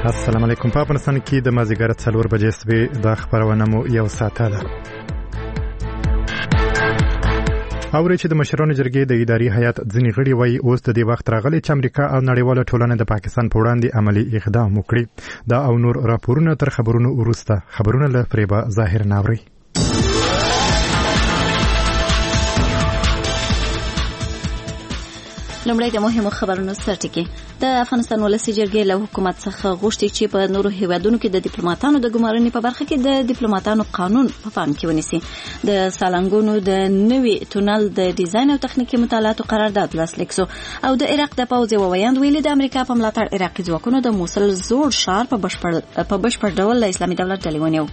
السلام علیکم. په افغانستان کې د مازیګر 4 بجې سوي د خبرونه مو یو ساعته ده. اوري چې د مشرانو جرګې د اداري هیئت ځینې غړي وایي اوس د دې وخت راغلی چې امریکا او نړیواله ټولنه د پاکستان په وړاندې عملی اقدام وکړي. دا او نور راپورونه تر خبرونو وروسته خبرونه له فریبا ظاهر ناوري. لومړی د مهمو خبرونو سرټکی. د افغانستان ولسي جرګې له حکومت څخه غوښتي چې په نورو هیوادونو کې د ډیپلوماټانو د ګمارنې په برخه کې د ډیپلوماټانو قانون په پام کې ونیسي. د سالنګونو د نوي تونل د ډیزاین او تخنیکي مطالعاتو قرارداد لاسلیک شو او د عراق د پوځ یو ویاند ویلي د امریکا په ملاتړ عراقي ځواکونو د موصل زوړ ښار په بشپړ ډول له اسلامي دولت ډلې ونیو.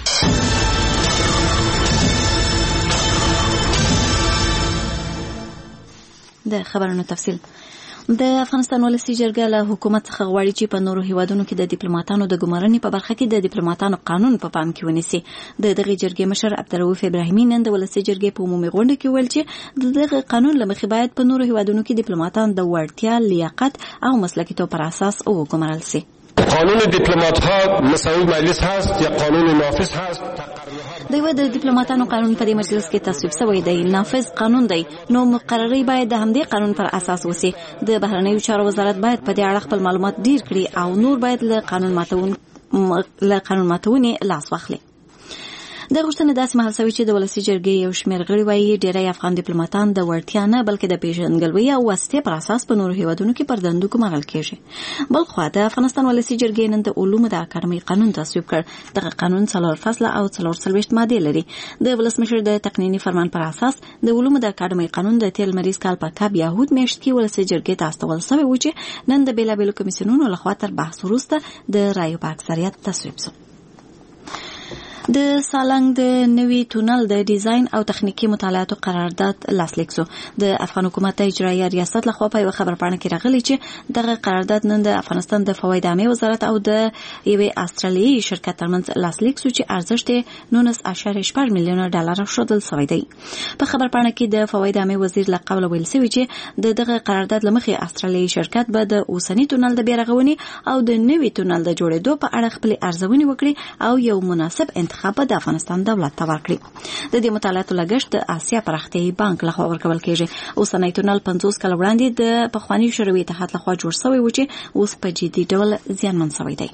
د خبرونو تفصیل. د افغانستان ولسي جرګه له حکومت څخه غواړي چې په نورو هیوادونو کې د ډیپلوماټانو د ګمارنې په برخه کې د ډیپلوماټانو قانون په پام کې ونیسي. د دغه جرګې مشر عبدالرؤف ابراهیمي نن د ولسي جرګې په عمومي غونډه کې ویل چې دغه قانون له مخې باید په نورو هیوادونو کې ډیپلوماټان د وړتیا، لیاقت او مسلکیتوب پر اساس وګمارل شي. قانون دیپلمات ها مساوی مجلس هست یا قانون نافذ هست؟ دوی د ډیپلوماټانو قانون په دې مجلس کې تصویب شوی دی، نافذ قانون دی، نو مقرری باید د همدې قانون پر اساس وسی. د بهرنیو چارو وزارت باید په دې اړه خپل معلومات ډیر کړي او نور باید له قانون ماتونې لاس واخلي. د غوښتنې داسې مهال شوی چې د ولسي جرګې یو شمېر غړي وایي ډېری افغان ډیپلوماټان د وړتیا نه بلکې د پیژندګلوۍ او واسطې پر اساس په نورو هیوادونو کې پر دندو ګمارل کېږي. بل خوا د افغانستان ولسي جرګې نن د علومو د اکاډمۍ قانون تصویب کړ. دغه قانون 4 فصله او 44 مادې لري. د ولسمشر د تقنیني فرمان پر اساس د علومو د اکاډمۍ قانون د تیر مریض کال په کاب یهود میاشت کې ولسي جرګې ته استول شوی و چې نن د بیلابیلو کمیسیونونو لخوا تر بحث وروسته د رایو په اکثریت تصویب شو. د سالنګ د نوي تونل د ډیزاین او تخنیکي مطالعاتو قرارداد لاسلیک شو. د افغان حکومت اجرایي ریاست لخوا په یو خبرپاڼه کې راغلی چې دغه قرارداد نن د افغانستان د فواید عامه وزارت او د یوې استرالیایي شرکت ترمنځ لاسلیک شو چې ارزښت 19.8 میلیونه ډالر شودل شوی دی. په خبرپاڼه کې د فواید عامه وزیر له قوله ویل شوی چې دغه قرارداد لمخې استرالیایي شرکت به د اوسنی تونل د بیارغونې او د نوي تونل د جوړېدو په اړه خپل ارزونې وکړي او یو مناسب انتخاب د افغانستان دولت ته ورکړي. د دې مطالعاتو لګښت د آسیا پراختیایي بانک لخوا ورکول کېږي. اوسنی تونل 50 کال وړاندې د پخواني شوروي اتحاد لخوا جوړ شوی و چې اوس په جدي ډول زیانمن شوی دی.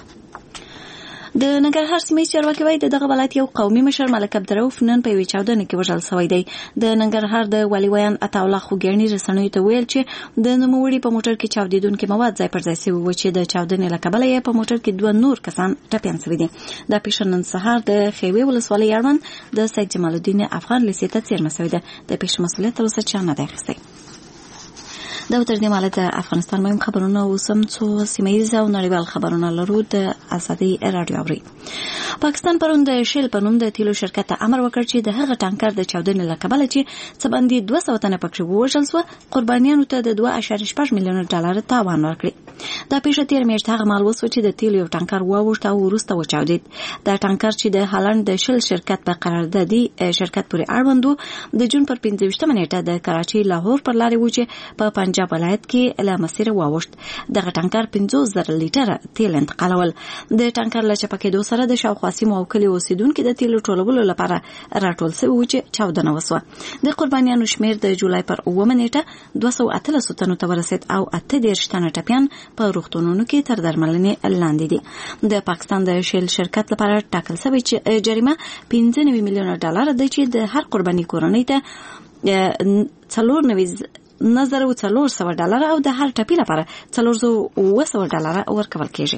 د ننګرهار سیمې چارواکي وایي دغه ولایت یو قومي مشر ملک عبدالرؤف نن په یوې چاودنې کې وژل شوی دی. د ننګرهار د والي ویان عطاالله خوګیاڼي رسنیو ته ویل چې د نوموړي په موټر کې چاودېدونکي مواد ځای پر ځای شوي و چې د چاودنې له کبله یې په موټر کې 2 نور کسان ټپیان شوي دي. دا پیښه نن سهار د خیوې ولسوالۍ اړوند د سید جمال الدین افغان لیسې ته څیرمه شوې ده. د پیښې مسؤلیت تر اوسه چا نه دی اخیستی. دا تر دې مهاله د افغانستان مهم خبرونه اوسم څو سیمه‌ییز او نړیوال خبرونه لرو. د ازادي رادیو اوري. پاکستان پرون د شیل په نوم د تیلو شرکت ته امر وکړ چې د هغه ټانکر د چاودنې له کبله چې څه باندې 200 تنه پکې ووژل شو قربانیانو ته د 2.8 میلیونه ډالر تاوان ورکړي. دا پیښه تیر میاشت هغه مهال وسو چې د تیلو یو ټانکر واوښت او وروسته وچاودید. دا ټانکر چې د هالند د شیل شرکت په قراردادي شرکت پورې اړوند د جون پر 15 نیټه د کراچي لاهور پر لارې و چې په پنجاب ولایت کې له مسیر واوښت. دغه ټانکر 50,000 لیټره تیل انتقالول. د ټانکر له چپکېدو سره د شاوخوا سیمو او کلیو اوسیدونکو د تیلو ټولولو لپاره راټول شوي و چې چاودنه وسوه. د قربانیانو شمیر د جولای پر 9 نیټه 213 تنو ته ورسید او 38 تنه ټپیان په روغتونونو کې تر درملنې لاندې دي. د پاکستان د شیل شرکت لپاره ټاکل شوی چې جریمه 95 میلیونه ډالر ده چې د هر قرباني کورنۍ ته 4,400 ډالر او د هر ټپي لپاره 4,200 ډالر ورکول کېږي.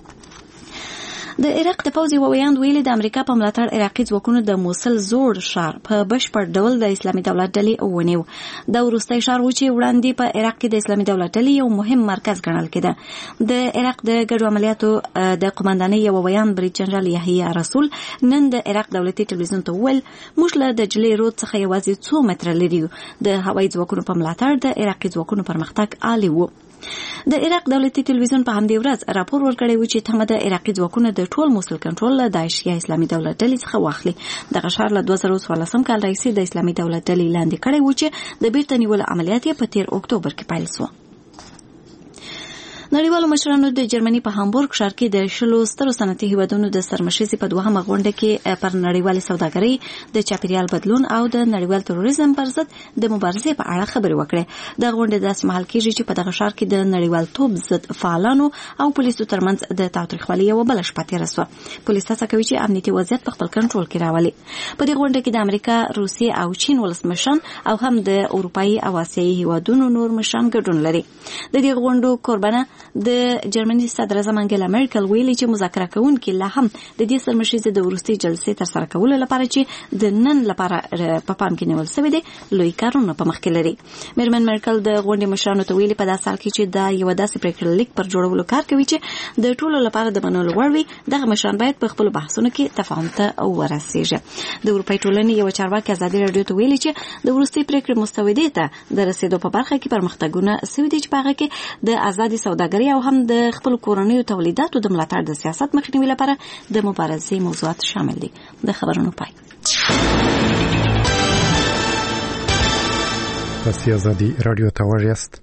د عراق د پوځ یو ویاند ویلي د امریکا په ملاتړ عراقي ځواکونو د موصل زوړ ښار په بشپړ ډول د اسلامي دولت ډلې ونیو. دا وروستی ښار و چې وړاندې په عراق کې د اسلامي دولت ډلې یو مهم مرکز ګڼل کېده. د عراق د ګډو عملیاتو د قوماندانۍ یو ویاند بریډ جنرال یحیی رسول نن د عراق دولتي ټلویزیون ته وویل موږ له د جلې رود څخه یوازې 2 متره لري. د هوایي ځواکونو په ملاتړ د عراقي ځواکونو پرمختګ عالی و. د عراق دولتي ټلویزیون په همدې ورځ راپور ورکړی و چې تمه د عراقي ځواکونو د ټول موصل کنټرول له داعش یا اسلامي دولت ډلې څخه واخلي. دغه ښار له 2014 کال راهیسې د اسلامي دولت ډلې لاندې کړی و چې د بیرته نیولو عملیات یې په 13 اکتوبر کې پیل شو. نړیوالو مشرانو د جرمني په هامبورګ ښار کې د 10 سترو صنعتي هیوادونو د سرمشرۍ په دوهمه غونډه کې پر نړیوال سوداګرۍ د چاپیریال بدلون او د نړیوال تروریزم پر ضد د مبارزې په اړه خبرې وکړې. د غونډې داسې مهال کېږي چې په دغه ښار کې د نړیوال توپ ضد فعالانو او پولیسو ترمنځ د تاوتریخوالي یوه بله شپه تېره شوه. پولیس هڅه کوي چې امنیتي وضعیت په خپل کنټرول کې راولي. په دې غونډه کې د امریکا، روسیې او چین ولسمشران او هم د اروپایي او آسیایي هیوادونو نور مشران ګډون لري. د دې غونډو کوربنه د جرمني صدر اعظم انګلا ميرکل ویلي چې مذاکره کوونکي لا هم د دې سرمشرۍ د وروستۍ جلسې ترسره کولو لپاره چې د نن لپاره په پام کې نیول شوی دی لوی کارونه په مخ کې لري. میرمن ميرکل د غونډې مشرانو ته ویلي په داسې حال کې چې دا یو داسې پریکړه لیک پر جوړولو کار کوي چې د ټولو لپاره د منلو وړ وي، دغه مشران باید په خپل بحثونو کې تفاهم ته ورسیږي. د اروپای ټولنې یو چارواکي ازادي رادیو ته ویلي چې د وروستۍ پریکړې مستودې ته د رسیدو په برخه کې پرمختګونه شوي دي چې په هغه کې د آزادې سوداګرۍ او هم د خپل کورنیو تولیداتو د ملاتړ د سیاست مخنیوي لپاره د مبارزې موضوعات شامل دي. د خبرونو پای. پس آزادی رادیو ته وژاست.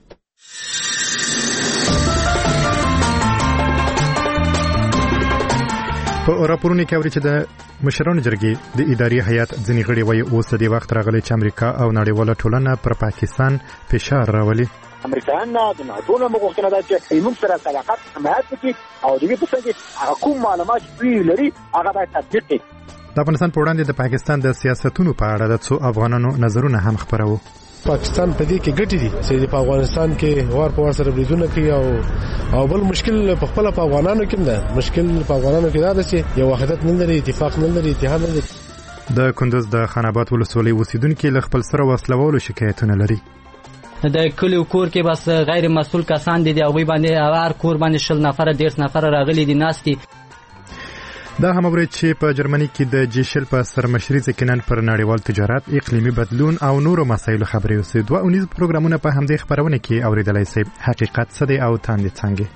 په راپورونو کې اوري چې د مشرانو جرګې د اداري هیئت ځینې غړي وایي اوس د وخت راغلی چې امریکا او نړیواله ټولنه پر پاکستان فشار راولي. امریکایان د ناتو نه مغوښتنه ده چې موږ سره صداقت حمایت وکړي او دغه په څیر چې کوم معلومات دوی لري هغه باید تطبیق کړي. د افغانستان په وړاندې د پاکستان د سیاستونو په اړه د څو افغانانو نظرونه هم خپرو. پاکستان په دې کې ګټي دي چې په افغانستان کې وار په وار سره بریدونه کوي او بل مشکل په خپل په افغانانو کې ده. مشکل په افغانانو کې دا چې یو وحدت نه لري، اتفاق نه لري، اتحاد نه لري. د کندوز د خاناباد ولسوالۍ اوسیدونکو له خپل سره وسلوالو شکایتونه لري. د کلی کور کې بس غیر مسؤل کسان دي، هغه باندې هر کور باندې 10 نفر 10 نفر راغلي دي ناستي. دا هم اوري چې په جرمني کې د جیشل په سرمشرۍ ځکه پر نړیوال تجارت، اقلیمي بدلون او نورو مسایلو خبرې وسي. دوه اونیز پروګرامونه په همدې خبرونه کې اوریدلای شئ. حقیقت څه دی او تاندې څنګه.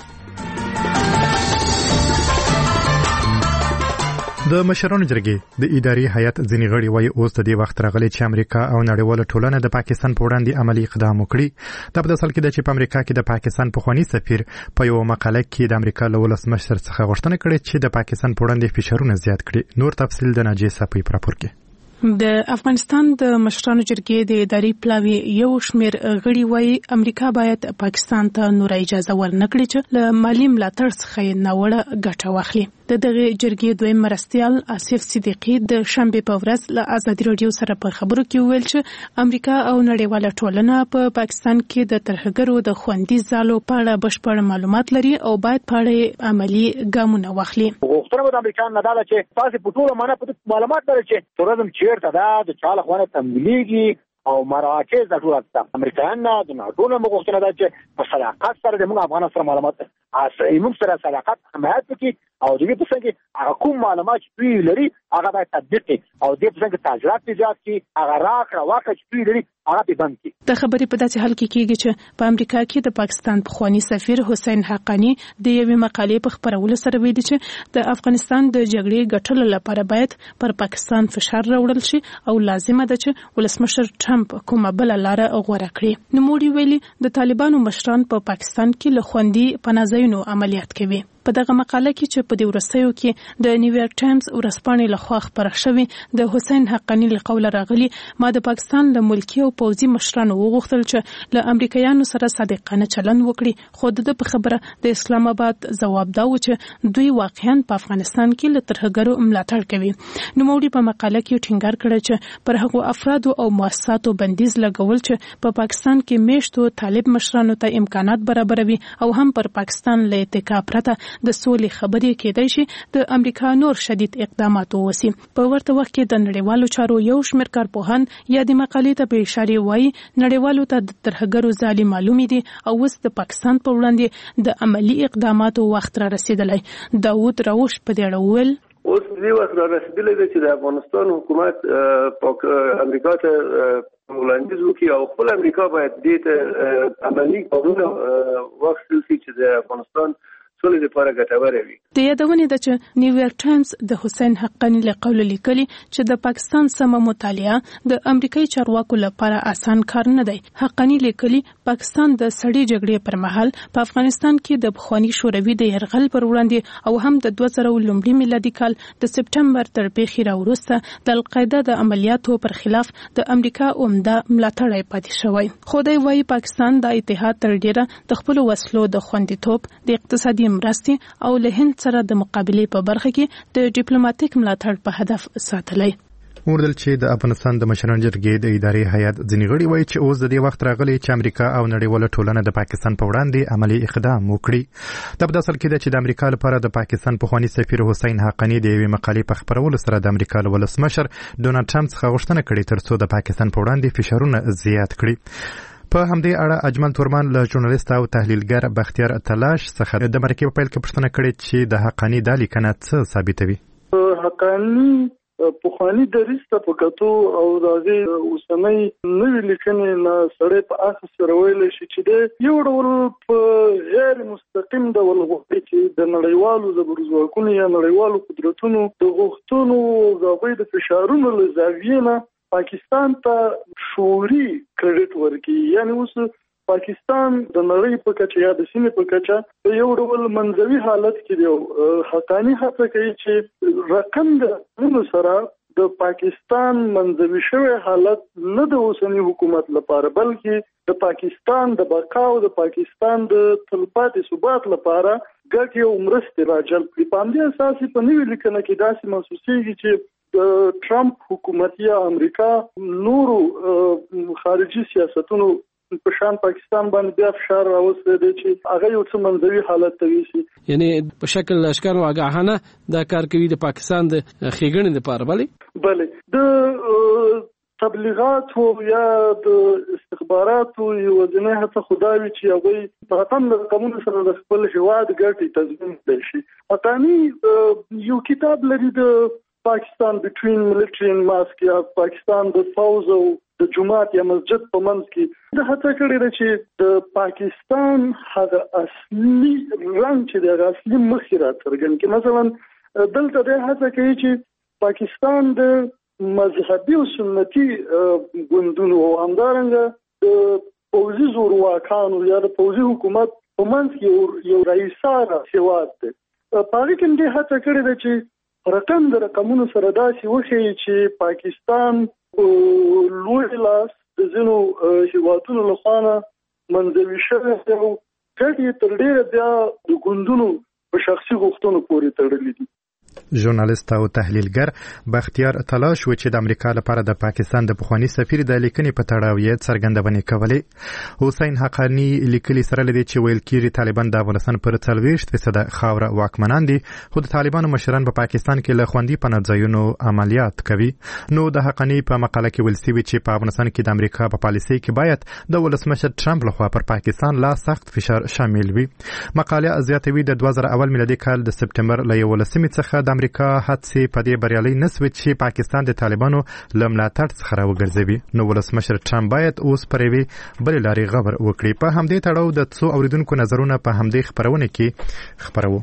د مشرانو جرګې د اداري هیئت ځینې غړي وایي اوس د دې وخت راغلی چې امریکا او نړیواله ټولنه د پاکستان په وړاندې عملی اقدام وکړي. دا په داسې حال کې ده چې په امریکا کې د پاکستان پخوانی سفیر په یو مقاله کې د امریکا له ولسمشر څخه غوښتنه کړې چې د پاکستان په وړاندې فشارونه زیات کړي. نور تفصیل د ناجیه صافی په راپور کې. د افغانستان د مشرانو جرګې د اداري پلاوی یو شمیر غړي وایي امریکا باید پاکستان ته نور اجازه ورنکړي چې له مالی ملاتړ څخه ناوړه ګټه واخلي. د دغه جرګې دویم مرستیال آصف صدیقی د شنبه په ورځ له ازادي رادیو سره په خبرو کې ویل چې امریکا او نړیواله ټولنه په پاکستان کې د ترهګرو د خوندي ځالو په اړه بشپړ معلومات لري او باید په اړه عملی ګامونه واخلي. غوښتنه د امریکا نه ده چې تاسو په ټوله معنا په معلومات لري چې تورزم چیرته ده، د چا لخوا تمویلېږي او مراکز د ټول افغانستان. امریکایان د ناتو نه مغوښتنه ده چې په صداقت سره د موږ افغان سره معلومات موږ سره صداقت حمایت وکړي او دغه په څنګه هغه کوم معلومات دوی لري هغه باید تطبیق کړي او دې په څنګه تاجرات زیات کړي، هغه راکړه واکړه چې دوی لري هغه په بند کړي. د خبرې په داسې حال کې کېږي چې په امریکا کې د پاکستان پخوانی سفیر حسین حقانی د یوې مقالې په خبرولو سره ویلي چې د افغانستان د جګړې ګټلو لپاره باید پر پاکستان فشار راوړل شي او لازمه ده چې ولسمشر ټرمپ کومه بل لار غوړه کړي. نوموړي ویلي د طالبانو مشران په پاکستان کې له خوندي پناهځایونو عملیات کوي. په دغه مقاله کې چې په دې ورستیو کې د نیویارک ټایمز ورځپاڼې لخوا خبره شوې د حسین حقانی له قوله راغلي ما د پاکستان له ملکی او پوځي مشرانو وغوښتل چې له امریکایانو سره صادقانه چلند وکړي، خو د په خبره د اسلام آباد ځواب دا و چې دوی واقعا په افغانستان کې له ترهګرو ملاتړ کوي. نوموړي په مقاله کې ټینګار کړی چې پر هغو افرادو او مؤسساتو بندیز لګول چې په پاکستان کې میشتو طالب مشرانو ته امکانات برابروي او هم پر پاکستان له اتکا پرته د سولې خبرې کېدای شي د امریکا نور شدید اقدامات ووسی. په ورته وخت کې د نړیوالو چارو یو شمېر کارپوهان یا د مقالې ته په اشاره وایي نړیوالو ته د ترهګرو ځالې معلومې دي او اوس د پاکستان په وړاندې د عملی اقداماتو وخت را رسیدلی. داود راوش په دې اړه وویل اوس دې وخت را رسیدلی دی چې د افغانستان حکومت امریکا ته وړاندیز وکړي او خپل امریکا باید دې ته عملی قانون واخلي چې د افغانستان سولې لپاره ګټوره وي. د یادونې ده چې نیویارک ټایمز د حسین حقانی له قوله لیکلي چې د پاکستان سمه مطالعه د امریکایي چارواکو لپاره آسان کار نه دی. حقانی لیکلي پاکستان د سړې جګړې پر مهال په افغانستان کې د پخواني شوروي د یرغل پر وړاندې او هم د 2000 میلادي کال د سپټمبر تر پیښې راوروسته د القاعده د عملیاتو پر خلاف د امریکا عمده ملاتړی پاتې شوی. خو دی وايي پاکستان د اتحاد تر ډیره د خپل وسلو د خوندیتوب د اقتصادي مرستې او له هند سره د مقابلې په برخه کې د ډیپلوماټیک ملاتړ په هدف ساتلی. وردل چې د افغانستان د مشرانو جرګې د اداري هیئت ځینې غړي وایي چې اوس د دې وخت راغلی چې امریکا او نړیواله ټولنه د پاکستان په وړاندې عملی اقدام وکړي. دا په اصل کې ده چې د امریکا لپاره د پاکستان پخوانی سفیر حسین حقانی د یوې مقالې په خپرولو سره د امریکا له ولسمشر ډونالډ ټرمپ څخه غوښتنه کړې ترڅو د پاکستان په وړاندې فشارونه زیات کړي. په همدې اړه اجمل تورمان له ژورنالیست او تحلیلګر بختیار تلاش څخه د مرکې په پیل کې پوښتنه کړې چې د حقانی د لیکنه څه ثابتوي. حقانی پخوانی دریځ ته په کتو او د هغې اوسنۍ نوې لیکنې نه سړی په اساس سره ویلی شي چې د یو ډول په غیر مستقیم ډول غوښتي چې د نړیوالو زبرځواکونو یا نړیوالو قدرتونو د غوښتنو د هغوی د فشارونو له زاویې نه پاکستان ته شعوري کریډټ ورکړي. یعنې اوس پاکستان د نړۍ په کچه یا د سیمې په کچه په یو ډول منځوي حالت کې دی. حقانی هڅه کوي چې رقم د سره د پاکستان منځوي شوی حالت نه د اوسنی حکومت لپاره بلکې د پاکستان د بقا او د پاکستان د تلپاتې ثبات لپاره ګټې او مرستې راجلب کړي. په همدې اساس په نوې لیکنه کې داسې محسوسېږي چې د ټرمپ حکومت یا امریکا نورو خارجي سیاستونو په شان پاکستان باندې بیا فشار راوستي دی چې هغه یو څه منځوي حالت ته ویسي. یعنی په شکل اشکار او آگاهانه دا کار کوي د پاکستان د ښېګڼې لپاره. بله د تبلیغاتو یا د استخباراتو یو ځینې هڅه خدا وي چې هغوی په رقم د رقمونو سره د خپل هېواد ګټې تضمین کړی شي. حقانی یو کتاب لري د پاکستان بټوین ملټري اینڈ ماسک یا پاکستان د فوز او د جماعت یا مسجد په منځ کې د هڅه کړې ده چې د پاکستان هغه اصلي رنګ چې د اصلي مخې را څرګند کړي. مثلا دلته د هڅه کوي چې پاکستان د مذهبي او سنتي ګوندونو او همدارنګه د پوځي زورواکانو یا د پوځي حکومت په منځ کې یو رئیساره هېواد دی. په هغې کې دې هڅه کړې ده چې رقم د رقمونو سره داسې وښیي چې پاکستان لوی لاس د ځینو هېوادونو لخوا نه منځوي شوی دی او ګټې تر ډېره بیا د ګوندونو په شخصي غوښتنو پورې تړلي دي. ژورنالیست او تحلیلګر بختیار تلاش و چې د امریکا لپاره د پاکستان د پخوانی سفیر د لیکنې په تړاو یې څرګندونې کولې. حسین حقانی لیکلي سره لدی چې ویل کېږي طالبان د افغانستان پر 40% خاوره واکمنان دي خو د طالبانو مشران په پاکستان کې له خوندي پناه ځایونو عملیات کوي. نو د حقانی په مقاله کې ویل شوی چې په افغانستان کې د امریکا په پالیسۍ کې باید د ولسمشر ټرمپ لخوا پر پاکستان لا سخت فشار شامل وي. مقاله زیاتوي د 2001 میلادي کال د سپټمبر له 11 څخه د امریکا هڅې په دې بریالي نسوي چې پاکستان د طالبانو له ملاتړ څخه راوګرځوي. نو ولسمشر ټرمپ باید اوس پر یوې بلې لارې غور وکړي. په همدې تړاو د څو اوریدونکو نظرونه په همدې خبرونه کې خبرو.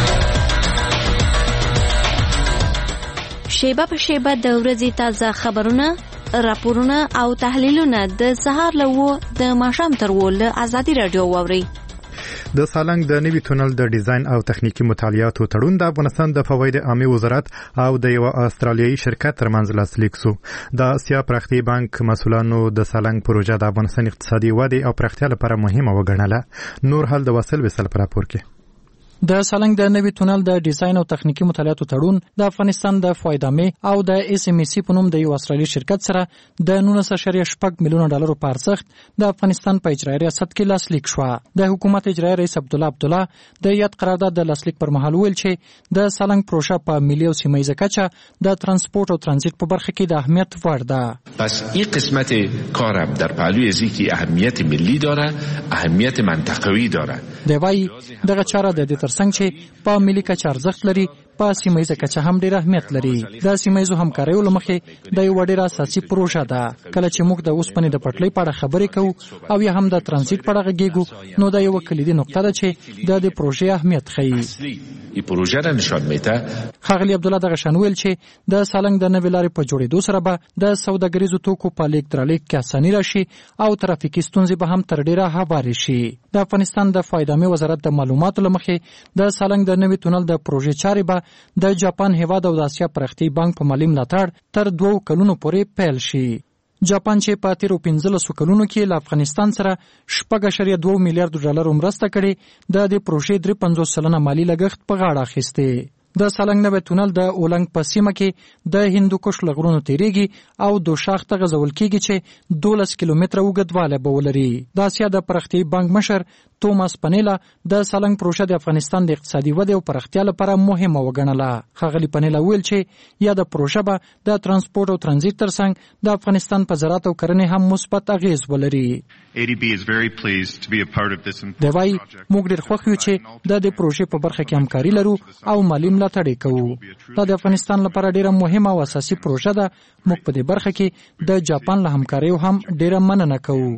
شیبه په شیبه د ورځې تازه خبرونه، راپورونه او تحلیلونه د سهار له د ماښام تر له ازادي رادیو واوري. د سالنګ د نوي تونل د ډیزاین او تخنیکی مطالعاتو تړون د افغانستان د فواید عامه وزارت او د یو استرالیایي شرکت ترمنځ لاسلیک شو. د اسیا پراختیایي بانک مسؤلانو د سالنګ پروژه د افغانستان اقتصادي ودې او پراختیا لپاره مهمه وګڼله. نور حل د وصل وسل پر راپور کې د سالنګ د نوي تونل د ډیزاین او تخنیکی مطالعاتو تړون د افغانستان د فواید عامه او د اس ام سی په نوم د یو استرالیایي شرکت سره د 19.6 میلیون ډالرو په ارزښت د افغانستان په اجرایي ریاست کې لاسلیک شو. د حکومت اجرایي رئیس عبدالله د یاد قرارداد د لاسلیک پر مهال ویل چې د سالنګ پروژه په ملي او سیمه‌ایزه کچه د ترانسپورت او ترانزیت په برخه کې د اهمیت وړ ده. پس این قسمت کارم در پهلوی ذیکی اهمیت ملی داره، اهمیت منطقوي داره. دی وايي دغه چاره د دې ترڅنګ چې په ملي کچه ارزښت لري په سیمه کچه هم ډېر اهمیت لري. د سیمه همکاریو لمخې د یو ډېر اساسي پروژه ده. کله چې موږ د اوسپنې د پټلۍ په اړه خبرې کوو او یا هم د ترانزیت په اړه غږیږو نو دا یو کلیدي نقطه ده چې د دې پروژې اهمیت ښیي. این پروژه را نشان میده. ښاغلي عبدالله دغه شان ویل چې د سالنګ د نوې لارې په جوړېدو سره به د سوداګریزو توکو په لیږد رالېږد کې اساني راشي او ترافیکي ستونزې به هم تر ډېره هوارې شي. د افغانستان د فایدامي وزارت د معلوماتو له مخې د سالنګ د نوي تونل د پروژې چارې به د جاپان هېواد او د اسیا پراختیایي بانک په مالي ملاتړ تر 2 کلونو پورې پیل شي. جاپان چې په تیرو 15 کلونو کې له افغانستان سره 4.2 میلیارډ ډالر مرسته کړې، د دې پروژې 53% مالی لګښت په غاړه اخیستی. د سالنګ نوی تونل د اولنګ په سیمه کې د هندوکش له غرونو تیریږي او دوشاخ ته غځول کېږي چې 12 کیلومتره اوږدوالی به ولري. د اسیا د پراختیایي بانک مشر توماس پنیلا د سالنګ پروژه د افغانستان د اقتصادي ودې او پراختیا لپاره مهمه وګڼله. ښاغلي پنیلا ویل چې یا د پروژه به د ترانسپورت او ترانزیت ترڅنګ د افغانستان په زراعت او کرنې هم مثبت اغیز ولري. دی وايي موږ ډېر خوښ یو چې د دې پروژې په برخه کې همکاري لرو او مالي ملاتړ یې کوو. دا د افغانستان لپاره ډېره مهمه او اساسي پروژه ده. موږ په دې برخه کې د جاپان له همکاریو هم ډېره مننه کوو.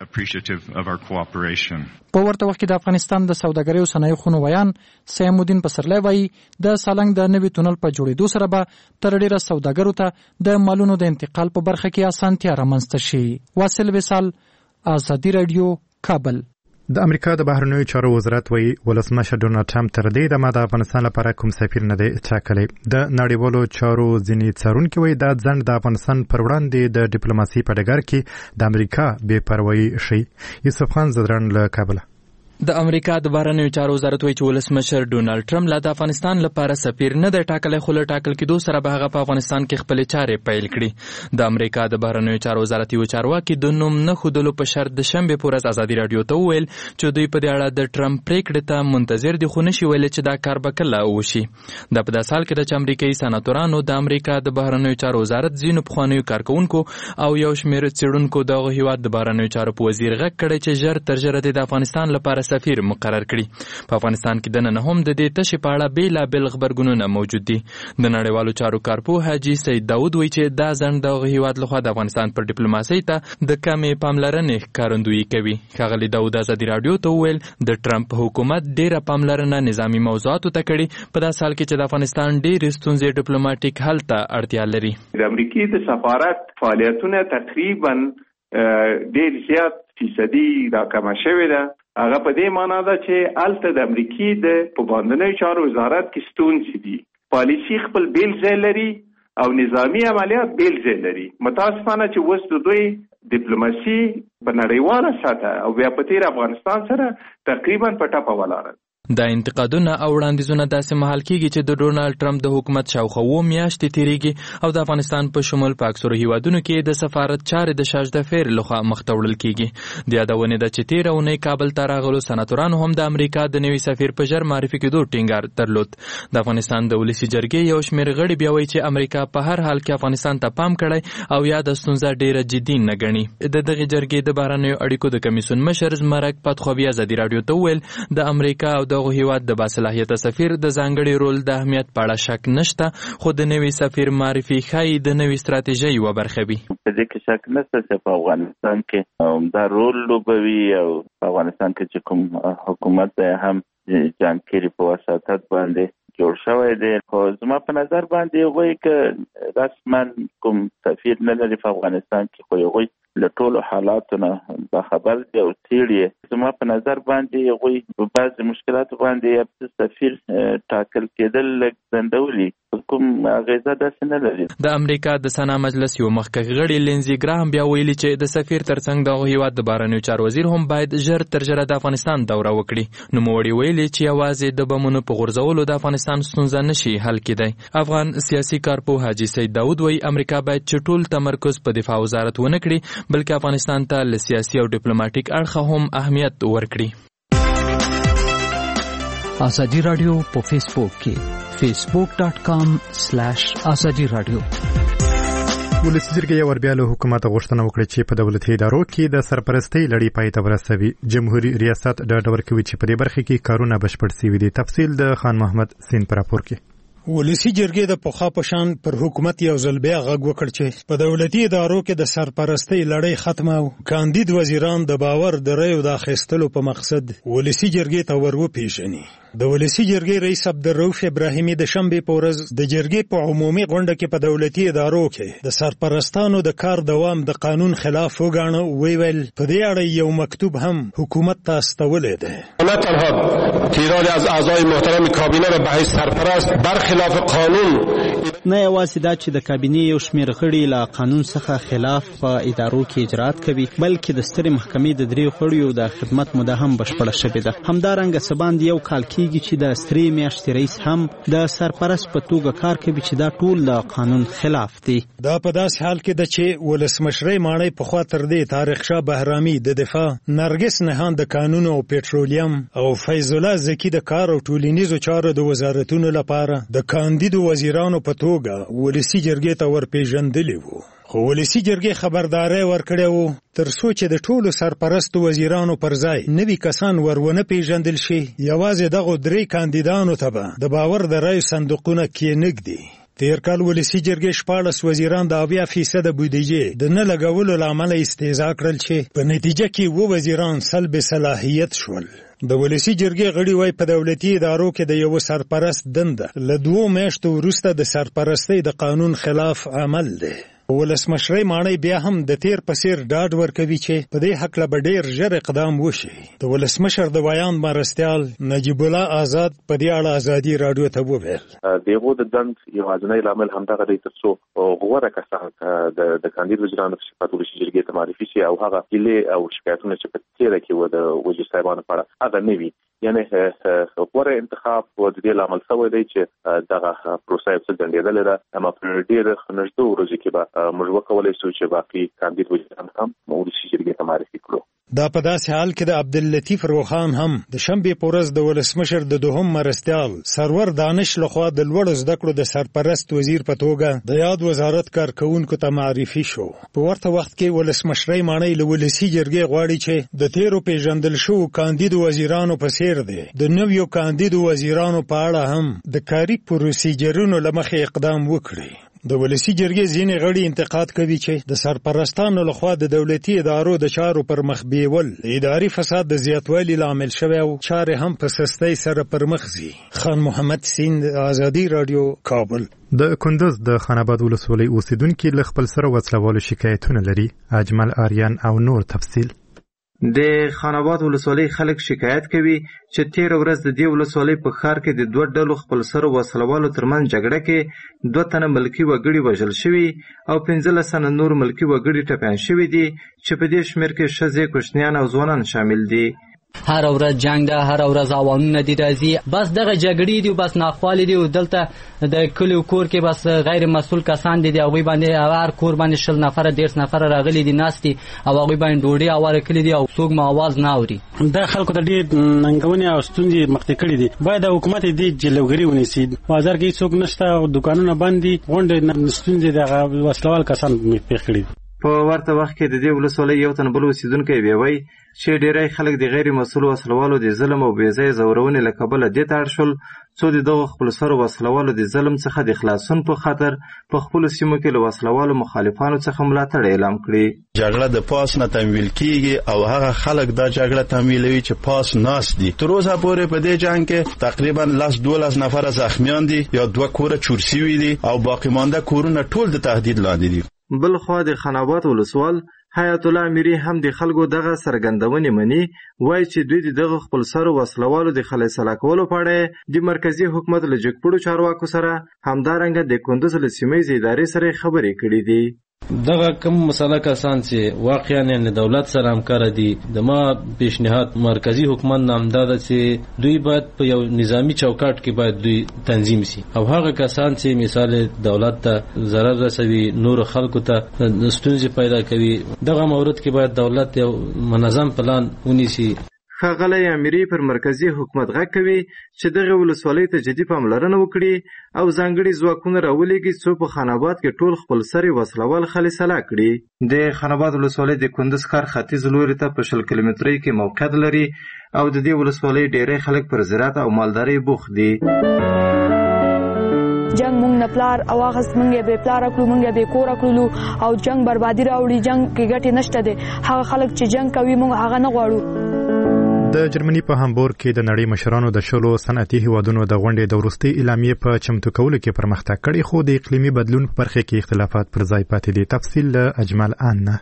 په ورته وخت کې د افغانستان د سوداګرۍ او صنایعو خونو ویان سیام الدین پسرلی وایي د سالنګ د نوي تونل په جوړېدو سره به تر ډېره سوداګرو ته د مالونو د انتقال په برخه کې اسانتیا رامنځته شي. واصل وصال، آزادي رادیو، کابل. د امریکا د بهرنیو چارو وزارت وایي ولسمشر ډونالډ ټرمپ تر دې دمه د افغانستان لپاره کوم سفیر نه دی ټاکلی. د نړیوالو چارو ځینې څارونکي وایي دا ځنډ د افغانستان پر وړاندې د ډیپلوماسۍ په ډګر کې د امریکا بې پروایي ښیي. یوسف خان زدران له کابله. د امریکا د بهرنیو چارو وزارت وایي چې ولسمشر ډونالډ ټرمپ لا د افغانستان لپاره سفیر نه دی ټاکلی، خو له ټاکل کېدو سره به هغه په افغانستان کې خپلې چارې پیل کړي. د امریکا د بهرنیو چارو وزارت یو چارواکي د نوم نه ښودلو په شرط د شنبې په ورځ ازادي راډیو ته وویل چې دوی په دې اړه د ټرمپ پریکړې ته منتظر دي، خو نشي ویلی چې دا کار به کله وشي. دا په داسې حال کې ده چې امریکایي سناتورانو د امریکا د بهرنیو چارو وزارت ځینو پخوانیو کارکوونکو او یو شمېر څېړونکو دغه هېواد د بهرنیو چارو په وزیر غږ کړی چې ژر تر ژره د افغانستان لپاره سفیر مقرر په افغانستان کې دننه هم د دې تشې په اړه بېلابېل غبرګونونه موجود دي. د نړیوالو چارو کارپوه حاجي سید داود وایي چې دا ځنډ د هېواد لخوا د افغانستان پر ډیپلوماسۍ ته د کمې پاملرنې ښکارندویي کوي. ښاغلي داود ازادي راډیو ته وویل د ټرمپ حکومت ډېره پاملرنه نظامي موضوعاتو ته کړې په داسې حال کې چې د افغانستان ډېرې ستونزې ډیپلوماټیک حل ته اړتیا لري. د امریکې د سفارت فعالیتونه تقریبا ډېر زیات فیصدي راکمه شوې ده. هغه په دې معنا ده چې هلته د امریکې د په باندنیو چارو وزارت کې ستونزې دي. پالیسي خپل بیل ځای لري او نظامی عملیات بیل ځای لري. متاسفانه چې اوس د دوی ډیپلوماسي په نړیواله سطح او بیا په تیر افغانستان سره تقریبا په ټپه ولاړه. دا انتقادونه او وړاندیزونه داسې مهال کېږي چې د ډونالډ ټرمپ د حکومت شاوخوا 7 میاشتې تېرېږي او د افغانستان په شمول په اکثرو هیوادونو کې د سفارت چارې د شاژ دفیر لخوا مخته وړل کېږي. د یادونې ده چې تېره اونۍ کابل ته راغلو سناتورانو هم د امریکا د نوي سفیر په ژر معرفي کېدو ټینګار درلود. د افغانستان د ولسي جرګې یو شمېر غړي بیا وایي چې امریکا په هر حال کې افغانستان ته پام کړی او یا د ستونزه ډېره جدي نه ګڼي. د دغې جرګې د بهرنیو اړیکو د کمیسیون مشر زمرک پتخوابي ازادي راډیو ته وویل د امریکا او دغه هیواد د باصلاحیته سفیر د ځانګړي رول د اهمیت په اړه شک نشته، خو د نوي سفیر معرفي ښایي د نوي ستراتیژۍ یوه برخه وي. په دې کې شک نشته چې په افغانستان کې دا رول لوبوي او په افغانستان کې چې کوم حکومت دی هم جانکيري په وساطت باندې جوړ شوی دی. خو زما په نظر باندې هغوی که رسما کوم سفیر نه لري په افغانستان کې، خو هغوی له ټولو حالاتو نه باخبر دي او څېړي. زما په نظر باندې هغوی په بعضې مشکلاتو باندې سفیر ټاکل کېدل لږ ځنډولي، کوم اغېزه داسې نه لري. د امریکا د سنا مجلس یو مخکښ غړي لینزي ګراهم بیا ویلي چې د سفیر ترڅنګ دغه هېواد د بهرنیو چارو وزیر هم باید ژر تر ژره د افغانستان دوره وکړي. نوموړي ویلي چې یوازې د بمونو په غورځولو د افغانستان ستونزه نشي حل کېدی. افغان سیاسي کارپوه حاجي سید داود وایي امریکا باید چې ټول تمرکز په دفاع وزارت ونه کړي بلکې افغانستان ته له سیاسي او ډیپلوماټیک اړخه هم اهمیت ورکړي. ازادي راډیو په فیسبوک کې facebook.com/ازادي راډیو. ولسي جرګې ور بیا له حکومت غوښتنه وکړه چې په دولتي ادارو کې د سرپرستۍ لړۍ پای ته ورسوي. جمهوریت ریاست ډاډ ورکوي چې په دې برخه کې کارونه بشپړ شوي دي. تفصیل د خان محمد سین پر راپور کې. ولسی جرګې د پخوا په شان پر حکومت یو ځل بیا غږ وکړ چې په دولتي ادارو کې د سرپرستۍ لړۍ ختمه او کاندید وزیران د باور د رایو د اخیستلو په مقصد ولسی جرګې ته ور وپېژني. د ولسی جرګې رئیس عبدالرؤف ابراهیمي د شنبې په ورځ د جرګې په عمومي غونډه کې په دولتي ادارو کې د سرپرستانو د کار دوام د قانون خلاف وګاڼه. ویل په دې اړه یو مکتوب هم حکومت ته استولی دی. نه تنها تعداد از اعضای محترم کابینه را به حیث سرپرست برخلاف قانون، نه یوازې دا چې د کابینې یو شمېر غړي له قانون څخه خلاف په ادارو کې اجرات کوي، بلکې د سترې محکمې د 3 غړیو د خدمت موده هم بشپړه شوې ده. همدارنګه څه باندې یو کال کېږي چې د سترې میاشتې رئیس هم د سرپرست په توګه کار کوي چې دا ټول د قانون خلاف دي. دا په داسې حال کې ده چې ولسمشرۍ ماڼۍ پخوا تر دې طارق شاه بهرامي د دفاع، نرګس نهان د کانونو او پېټرولیم او فیض الله زکی د کار او ټولنیزو چارو د وزارتونو لپاره د کاندیدو وزیرانو په توګه ولسی جرګې ته ورپېژندلي وو. خو ولسی جرګې خبرداري ورکړې وو تر څو چې د ټولو سرپرستو وزیرانو پر ځای نوي کسان ورونه پیژندل شي. یوازې دغه 3 کاندیدانو ته به د باور د رایو صندوقونه کېنږدي. تیر کال ولسی جرګې 14 وزیران د 80% بودیجې د نه لګولو له امله استهزاء کړل چې په نتیجه کې 2 وزیران سلب صلاحیت شول. د ولسی جرګې غړي وای په دولتي ادارو کې د یو سرپرست دنده له 2 میاشتو وروسته د سرپرستۍ د قانون خلاف عمل دی. ولسمشرۍ ماڼۍ بیا هم د تیر په څیر ډاډ ورکوي چې په دې هکله به ډېر ژر اقدام وشي. د ولسمشر د بیان مرستیال نجیب الله آزاد په دې اړه ازادي راډیو ته وویل دغه د دند یوازینی لامل همدغه دی تر څو غوړه کسان د کاندید وزیرانو په صفت ولسی جرګې ته معرفي شي او هغه هیله او شکایتونه چې په تیر کې و د وزیر صاحبانو په اړه هغه نه وي. یعنی غوړه انتخاب و د دې لامل سوی دی چې دغه پروسه په ځندېدل ده. اما په ډېر نږدې ورځو کې به موږ وکولای شو چې باقي کاندید وزیران هم ولسی جرګې ته معرفي کړو. دا په داسې حال کې د عبداللطیف روخان هم د شنبې په ورځ د ولسمشر د دوهم مرستیال سرور دانش لخوا د لوړو زده کړو د سرپرست وزیر په توګه د یاد وزارت کارکونکو ته معرفي شو. په ورته وخت کې ولسمشرۍ ماڼۍ له ولسی جرګې غواړي چې د تیرو پیژندل شوو کاندیدو وزیرانو په څیر دی د نویو کاندیدو وزیرانو په اړه هم د کاري پروسیجرونو له مخې اقدام وکړي. د ولسی جرګې ځینې غړي انتقاد کوي چې د سرپرستانو لخوا د دولتي ادارو د چارو پر مخ بیول د اداري فساد د زیاتوالي لامل شوی او چارې هم په سستۍ سره پر مخ ځي. خان محمد سیند، آزادي راډیو، کابل. د کندز د خاناباد ولسوالۍ اوسیدونکو له خپل سره وسلوالو شکایتونه لري. اجمل آریان او نور تفصیل. د خاناباد ولسوالۍ خلک شکایت کوي چې تیر ورځ د دې ولسوالۍ په ښار کې د 2 ډلو خپل سره وسلوالو ترمنځ جګړه کې 2 تنه ملکي وګړي وژل شوي او 15 تنه نور ملکي وګړي ټپیان شوي دي چې په دې شمېر کې ښځې، کوچنیان او ځوانان شامل دي. هر ورځ جنگ ده، هر ورځ اوانونه دي راځي، بس دغه جګړې دي، بس ناخوالې دي. او دلته د کلیو کور کې بس غیر مسؤل کسان دي، هغوی باندې هر کور باندې 20 نفره 10 نفره راغلي دي ناستي او هغوی باندې ډوډۍ اواره کړي دي او څوک مو اواز نه اوري. دا خلکو ته ډېر ننګونې او ستونزې مخ ته کړي دي. باید حکومت دې جلوګیري ونیسي. بازار کې څوک نشته او دکانونه بند دي. غونډې ستونزې د وسلوال کسان پیښ کړي. په ورته وخت کې د دې ولسوالۍ یو تن بل اوسیدونکی ویوي چې ډېری خلک د غیر مسؤل وسلوالو د ظلم او بېځایه ځورونې له کبله دې ته اړ شول څو د دغو خپلسرو وسلوالو د ظلم څخه د خلاصون په خاطر په خپلو سیمو کې له وسلوالو مخالفانو څخه ملاتړ اعلان کړي. جګړه د پاس نه تمویل کیږي او هغه خلک دا جګړه تمویلوي چې پاس ناست دي. تر اوسه پورې په دې جنګ کې تقریبا 12 نفره زخمیان دي یا 2 کوره چور شوي دي او باقی مانده کورونه ټول د تهدید لاندې دي. بل خوا د خاناباد ولسوال حیات الله امیری هم د خلکو دغه څرګندونې مني. وایي چې دوی دغه خپلسرو وسلوالو د خلاصه کولو په اړه د مرکزي حکومت له جګپړو چارواکو سره همدارنګه د کندوز له سیمې ادارې سره خبرې کړې دي. دغه کوم مسله کسان چې واقعا د دولت سره همکار دي د ما پیشنهاد مرکزی حکومت نامدار چې دوی باید په یو نظامی چوکاټ کې باید دوی تنظیم شي او هغه کسان چې مثال دولت ته ضرر رسوي نور خلکو ته ستونزې پیدا کوي دغه مورد کې باید دولت یو منظم پلان ونیسي. ښاغلی امیری پر مرکزی حکومت غږ کوي چې دغه ولسوالۍ ته جدي پاملرنه وکړي او ځانګړي ځواکونه راولېږي څو په خاناباد کې ټول خپلسري وسلوال خالصه کړي. د خاناباد ولسوالۍ د کندز ښار ختیځ لوري ته په 20 کیلومترۍ کې موقعیت لري او د دې ولسوالۍ ډېری خلک پر زراعت او مالدارۍ بوخت دي. جنگ مونږ نه پلار او هغه مونږ به پلار کړو مونږ به کور کړو او جنگ بربادي راوړي جنگ کې ګټه نشته ده هغه خلک چې جنگ کوي مونږ هغه نه غواړو د جرمني په هامبورګ کې د نړۍ مشرانو د شلو صنعتي هیوادونو د غونډې د وروستي اعلامیې په چمتو کولو کې پرمختګ کړی خو د اقلیمي بدلون په برخه کې اختلافات پر ځای پاتې دي. تفصیل له اجمل آن.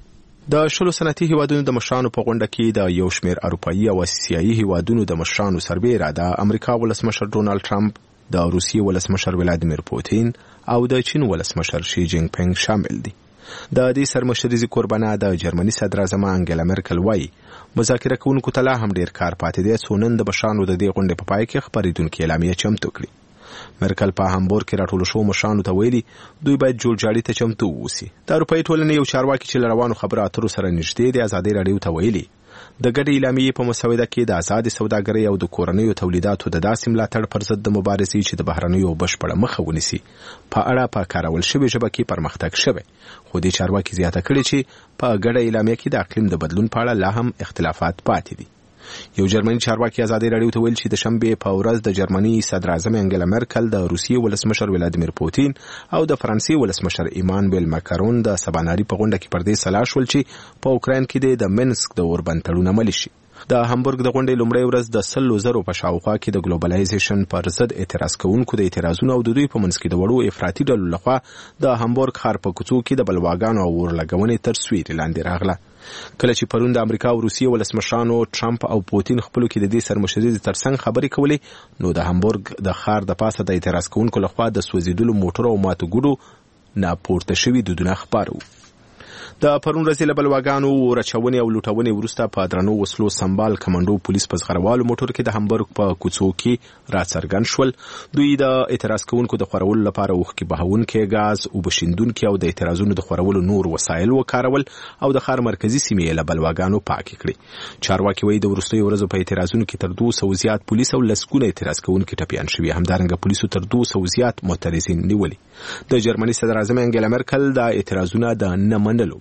د شلو صنعتي هیوادونو د مشرانو په غونډه کې د یو شمېر اروپایي او اسیایي هیوادونو د مشرانو سربېره د امریکا ولسمشر ډونالد ټرمپ، د روسیې ولسمشر ولادیمیر پوتین او د چین ولسمشر شي جینګ پینګ شامل دي. د دې سرمشريزي قربانه د جرمني صدر اعظم انګلا مرکل وایي مذاکره کوونکو ته لا هم ډیر کار پاتې دی څو نن د مشرانو د دې غونډې په پای کې خبرېدونکو اعلامیه چمتو کړي. مرکل په هامبورګ کې راټول شو مشرانو ته ویلي دوی باید جوړجاړي ته چمتو ووسی. د اروپאי ټولنې یو چارواکي چې روانو خبرو اترو سره نږدې دی ازادي راډیو ته ویلي د ګډې اعلامیې په مسوده کې د آزاد سوداګرۍ او د کورنیو تولیداتو د داسې ملاتړ پر ضد د مبارزې چې د بهرنیو بشپړه مخه ونیسي په اړه په کارول شوې ژبه کې پرمختګ شوی. خو دې چارواکي زیاته کړې چې په ګډه اعلامیه کې د اقلیم د بدلون په اړه لا هم اختلافات پاتې دي. یو جرمني چارواکي ازادي راډیو ته ویل چې د شنبه په ورځ د جرمني صدر اعظم انګلا مرکل، د روسیې ولسمشر ولادیمیر پوتین او د فرانسې ولسمشر ایمانوئل ماکرون د سباناري په غونډه کې پر دې سلا شول چې په اوکراین کې د منسک د اوربند تړون عملي شي. د هامبورګ د غونډې لومړی ورځ د 100,000 په شاوخوا کې د ګلوبلایزیشن پر ضد اعتراض کوونکو د اعتراضونو او د دوی په منځ کې د وړو افراطي ډلو لخوا د هامبورګ ښار په کوڅو کې د بلواګانو او اورلګونې تر سویري لاندې راغله. کله چې پرون د امریکا او روسیې ولسمشرانو ټرمپ او پوتین خپلو کې د دې سرمشري ترڅنګ خبرې کولې نو د هامبورګ د ښار د پاسه د اعتراض کوونکو لخوا د سوځېدلو موټرو او ماتو ګوډو ناپورته شوي دودونه خپاره وو. د پرون ورځې له بلواګانو ورچونې او لوټونې وروسته په درنو وسلو سمبال کمانډو پولیس په زغروالو موټر کې د هامبورګ په کوڅو کې راڅرګند شول. دوی د اعتراض کوونکو د خورولو لپاره اوښکې بهونکي غاز او بشیندونکي او د اعتراضونو د خورولو نور وسایل وکارول او د ښار مرکزی سیمې له بلواګانو پاکې کړې. چارواکي وایي د وروستیو ورځو په اعتراضونو کې تر 200 زیات پولیس او لسګونه اعتراض کوونکي ټپیان شوي. همدارنګه پولیسو تر 200 زیات معترضین نیولي. د جرمني صدر اعظم انګلا مرکل د اعتراضونو د نه منلو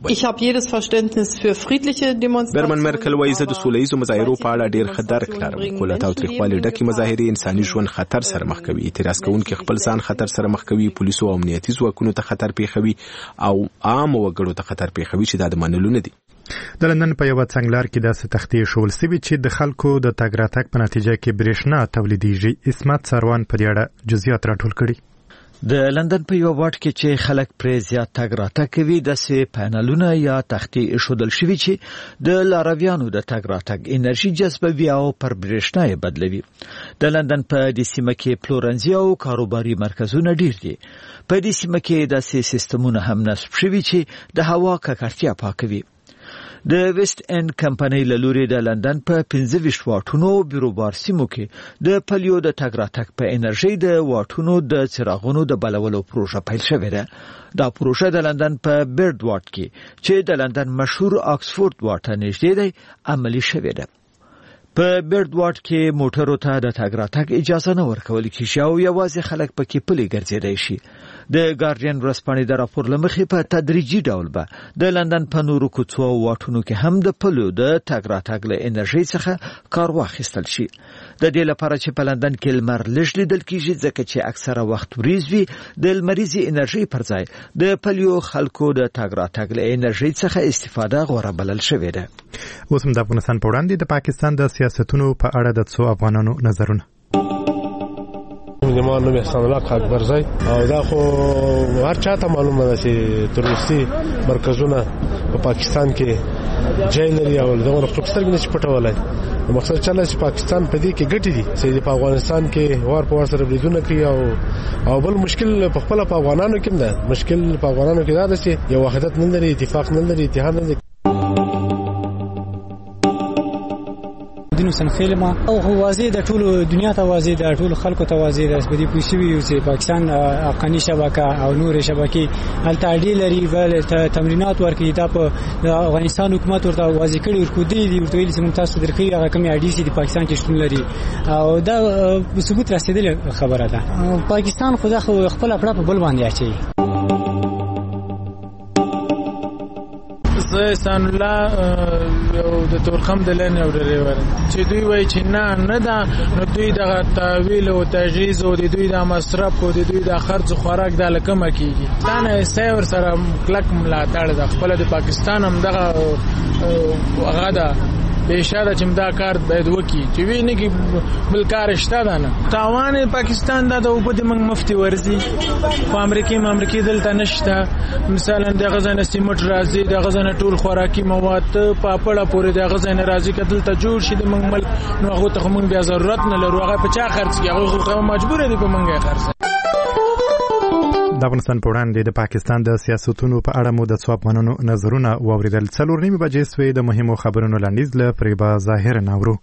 برمن مرکل وایي زه د سولهییزو مظاهرو په اړه ډیر ښه درک لرم خو له تاوتریخوالي ډکې مظاهرې انساني ژوند خطر سره مخ کوي. اعتراض کوونکي خپل ځان خطر سره مخ کوي، پولیسو او امنیتي ځواکونو ته خطر پیښوي او عام وګړو ته خطر پیښوي چې دا د منلو نه دي. د لندن په یو څنګلار کې داسې تختې شول سوي چې د خلکو د تګ راتګ په نتیجه کې برېښنا تولیدېږي. اسمت سروان په دې اړه جزئیات راټول کړي. د لندن په یو واټ کې چې خلک پرې زیات تګ راتګ کوي داسې پانلونه یا تختې ایښودل شوي چې د لارویانو د تګ راتګ انرژي جذبوي او پر برېښنا یې بدلوي. د لندن په دې سیمه کې پلورنځي او کاروباري مرکزونه ډیر دي. په دې سیمه کې داسې سیستمونه هم نصب شوي چې د هوا ککړتیا پاکوي. د ویسټ اند کمپنۍ له لوري د لندن په 25 واټونو بیروبار سیمو کې د پلیو د تګ راتګ په انرژي د واټونو د څراغونو د بلولو پروژه پیل شوې ده. دا پروژه د لندن په بیرد واټ کې چې د لندن مشهور آکسفورد واټ نږدې دی عملي شوې ده. په بیرد واټ کې موټرو ته د تګ راتګ اجازه نه ورکول کیږي او یوازې خلک پکې پلي ګرځېدای شي. د ګارډین ورځپاڼې د راپور لمخې په تدریجي ډول به د لندن په نورو کوڅو او واټونو کې هم د پلو د تګ راتګ له انرژي څخه کار واخیستل شي. د دې لپاره چې په لندن کې لمر لږ لیدل کیږي ځکه چې اکثره وخت وریځ وي د لمریزي انرژي پر ځای د پلیو خلکو د تګ راتګ له انرژي څخه استفاده غوره بلل شوې ده. اوس هم د افغانستان په وړاندې د پاکستان د سیاستونو په اړه د څو افغانانو نظرونه. زما نوم احسان الله اکبرزی او دا خو هر چاته معلومه ده چې تروریستي مرکزونه په پاکستان کې جای لري او دغه خپل سترګې نشي پټولای. مقصد چله چې پاکستان په دې کې ګټي دي چې په افغانستان کې وار په وار سره بریدونه کوي او بل مشکل په خپل په افغانانو کې ده. مشکل په افغانانو کې دا ده چې یو وحدت نه لري، اتفاق نه لري، اتحاد نه لري. دینو سنخیلما او واضح د ټولو دنیا ته واضح د ټولو خلکو ته واضح ده چې په شوی چې پاکستان افغاني شبکه او نور شبکې الټاډي لري ول تمرینات ورکړي. دا په افغانستان حکومت ورته واضح کړي ورکو دي ورته چې ممتاز درکې هغه کومي اډي سي د پاکستان کې شتون لري او دا ثبوت رسیدل خبره ده. پاکستان خو خپل خپل په بل باندې اچي. زه احسان الله یو د تورخم د لین یو ډریور چې دوی وایي چې نه ده نو دوی دغه تحویل او تجهیز او د دوی د مصرف او د دوی د خرج خوراک د لکمه کیږي دا نه سیور سره کلک ملاتړ د خپل د پاکستان هم دغه غدا بشاره چې دا کار باید وکړي چې ویني کې بل کار شته ده نه تاوان پاکستان دا د وبد من مفتي ورزي په امریکا دلته نشته مثلا د غزنه سیمټ راځي د غزنه ټول خوراکي مواد په پړه پورې د غزنه راځي کتل ته جوړ شي د منګمل نو هغه ته موږ بیا ضرورت نه لرو هغه په چا خرڅ کیږي هغه مجبور دي په منګه خرڅ. د افغانستان په وړاندې د پاکستان د سیاستونو په اړه مو د ځوابونو نظرونه واوریدل. 4:30 بجې سوې د مهمو خبرونو لاندیز له فریبا ظاهر ناورو.